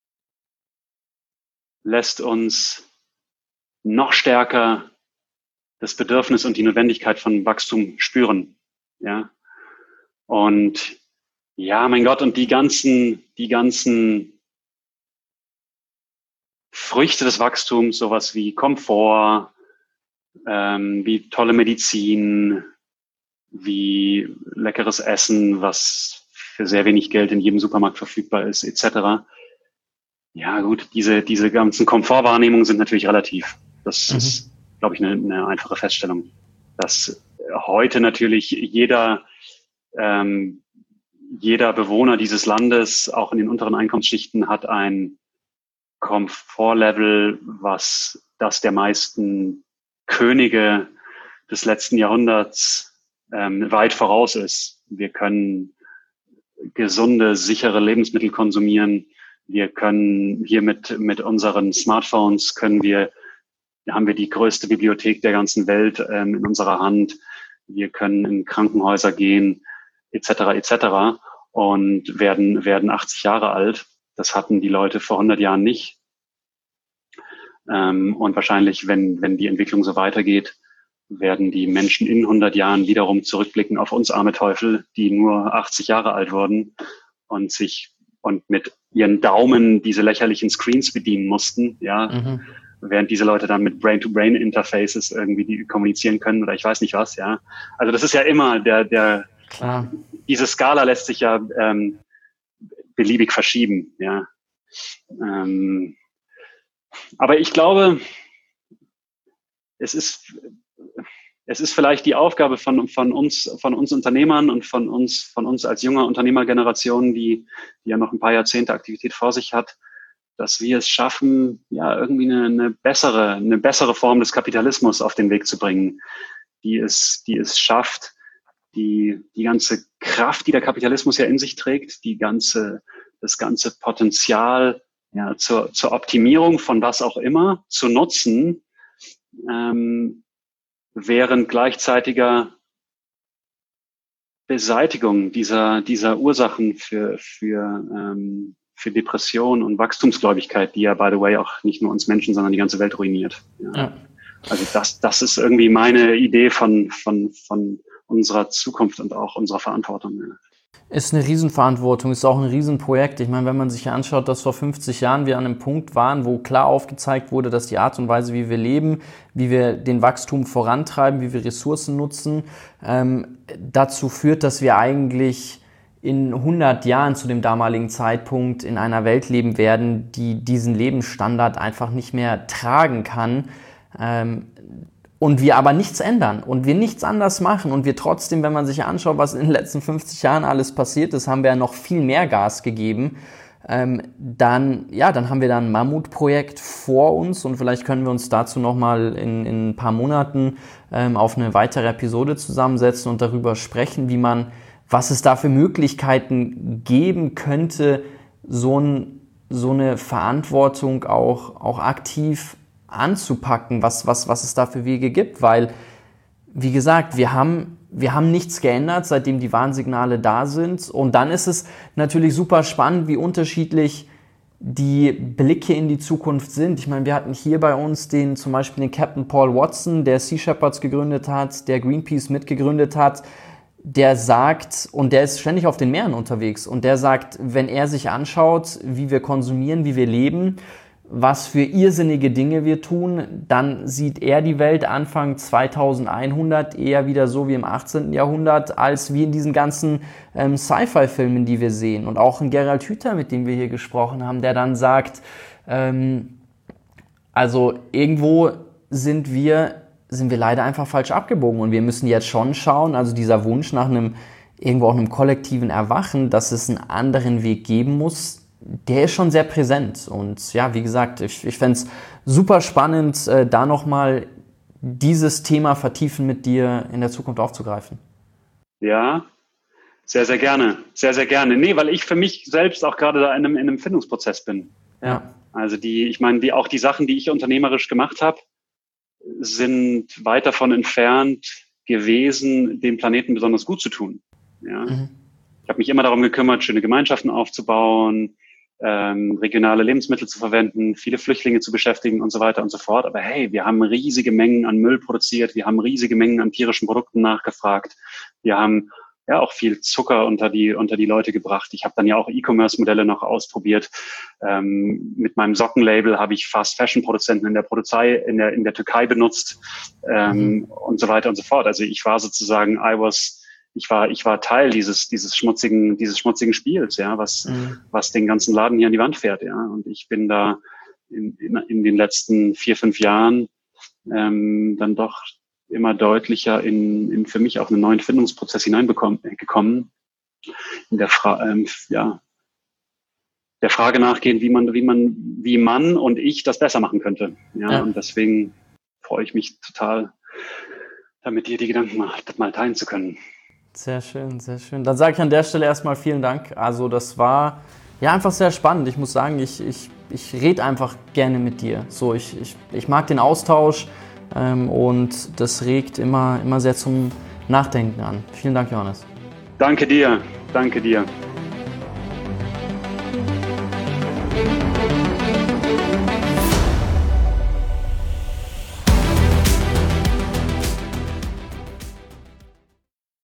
lässt uns noch stärker das Bedürfnis und die Notwendigkeit von Wachstum spüren. Ja. Und ja, mein Gott, und die ganzen Früchte des Wachstums, sowas wie Komfort, wie tolle Medizin, wie leckeres Essen, was für sehr wenig Geld in jedem Supermarkt verfügbar ist, etc. Ja gut, diese ganzen Komfortwahrnehmungen sind natürlich relativ. Das ist, glaube ich, eine einfache Feststellung, dass heute natürlich jeder Bewohner dieses Landes, auch in den unteren Einkommensschichten, hat ein Komfortlevel, was das der meisten Könige des letzten Jahrhunderts weit voraus ist. Wir können gesunde, sichere Lebensmittel konsumieren. Wir können hier mit unseren Smartphones haben wir die größte Bibliothek der ganzen Welt in unserer Hand. Wir können in Krankenhäuser gehen, etc. etc. und werden 80 Jahre alt. Das hatten die Leute vor 100 Jahren nicht. Und wahrscheinlich, wenn die Entwicklung so weitergeht, werden die Menschen in 100 Jahren wiederum zurückblicken auf uns arme Teufel, die nur 80 Jahre alt wurden und mit ihren Daumen diese lächerlichen Screens bedienen mussten, ja, während diese Leute dann mit Brain-to-Brain-Interfaces irgendwie kommunizieren können oder ich weiß nicht was, ja. Also das ist ja immer Klar. Diese Skala lässt sich ja beliebig verschieben, ja. Aber ich glaube, es ist vielleicht die Aufgabe von uns Unternehmern und von uns als junger Unternehmergeneration, die ja noch ein paar Jahrzehnte Aktivität vor sich hat, dass wir es schaffen, ja, irgendwie eine bessere Form des Kapitalismus auf den Weg zu bringen, die es schafft, die ganze Kraft, die der Kapitalismus ja in sich trägt, das ganze Potenzial, ja, zur Optimierung von was auch immer zu nutzen, während gleichzeitiger Beseitigung dieser Ursachen für Depression und Wachstumsgläubigkeit, die ja, by the way, auch nicht nur uns Menschen, sondern die ganze Welt ruiniert. Ja. Ja. Also das ist irgendwie meine Idee von unserer Zukunft und auch unserer Verantwortung. Ja. Ist eine Riesenverantwortung, ist auch ein Riesenprojekt. Ich meine, wenn man sich anschaut, dass vor 50 Jahren wir an einem Punkt waren, wo klar aufgezeigt wurde, dass die Art und Weise, wie wir leben, wie wir den Wachstum vorantreiben, wie wir Ressourcen nutzen, dazu führt, dass wir eigentlich in 100 Jahren zu dem damaligen Zeitpunkt in einer Welt leben werden, die diesen Lebensstandard einfach nicht mehr tragen kann. Und wir aber nichts ändern und wir nichts anders machen und wir trotzdem, wenn man sich anschaut, was in den letzten 50 Jahren alles passiert ist, haben wir ja noch viel mehr Gas gegeben, dann haben wir da ein Mammutprojekt vor uns und vielleicht können wir uns dazu nochmal in ein paar Monaten auf eine weitere Episode zusammensetzen und darüber sprechen, was es da für Möglichkeiten geben könnte, so eine Verantwortung auch aktiv anzupacken, was es da für Wege gibt, weil, wie gesagt, wir haben nichts geändert, seitdem die Warnsignale da sind und dann ist es natürlich super spannend, wie unterschiedlich die Blicke in die Zukunft sind. Ich meine, wir hatten hier bei uns zum Beispiel den Captain Paul Watson, der Sea Shepherds gegründet hat, der Greenpeace mitgegründet hat, der sagt, und der ist ständig auf den Meeren unterwegs und der sagt, wenn er sich anschaut, wie wir konsumieren, wie wir leben, was für irrsinnige Dinge wir tun, dann sieht er die Welt Anfang 2100 eher wieder so wie im 18. Jahrhundert, als wie in diesen ganzen Sci-Fi-Filmen, die wir sehen. Und auch ein Gerald Hüther, mit dem wir hier gesprochen haben, der dann sagt, also irgendwo sind wir leider einfach falsch abgebogen und wir müssen jetzt schon schauen, also dieser Wunsch nach irgendwo auch einem kollektiven Erwachen, dass es einen anderen Weg geben muss, der ist schon sehr präsent. Und ja, wie gesagt, ich fände es super spannend, da nochmal dieses Thema vertiefen mit dir in der Zukunft aufzugreifen. Ja, Sehr, sehr gerne. Sehr, sehr gerne. Nee, weil ich für mich selbst auch gerade da in einem Findungsprozess bin. Ja. Also die Sachen, die ich unternehmerisch gemacht habe, sind weit davon entfernt gewesen, dem Planeten besonders gut zu tun. Ja. Ich habe mich immer darum gekümmert, schöne Gemeinschaften aufzubauen, regionale Lebensmittel zu verwenden, viele Flüchtlinge zu beschäftigen und so weiter und so fort. Aber hey, wir haben riesige Mengen an Müll produziert, wir haben riesige Mengen an tierischen Produkten nachgefragt, wir haben ja auch viel Zucker unter die Leute gebracht. Ich habe dann ja auch E-Commerce-Modelle noch ausprobiert. Mit meinem Sockenlabel habe ich Fast-Fashion-Produzenten in der Türkei benutzt und so weiter und so fort. Also ich war sozusagen, ich war Teil dieses schmutzigen Spiels, ja, was den ganzen Laden hier an die Wand fährt, ja. Und ich bin da in den letzten 4-5 Jahren dann doch immer deutlicher in für mich auch einen neuen Findungsprozess gekommen, in der der Frage nachgehen, wie man und ich das besser machen könnte. Ja. Und deswegen freue ich mich total, damit dir die Gedanken mal teilen zu können. Sehr schön, sehr schön. Dann sage ich an der Stelle erstmal vielen Dank. Also das war ja einfach sehr spannend. Ich muss sagen, ich rede einfach gerne mit dir. So, ich mag den Austausch und das regt immer sehr zum Nachdenken an. Vielen Dank, Johannes. Danke dir. Danke dir.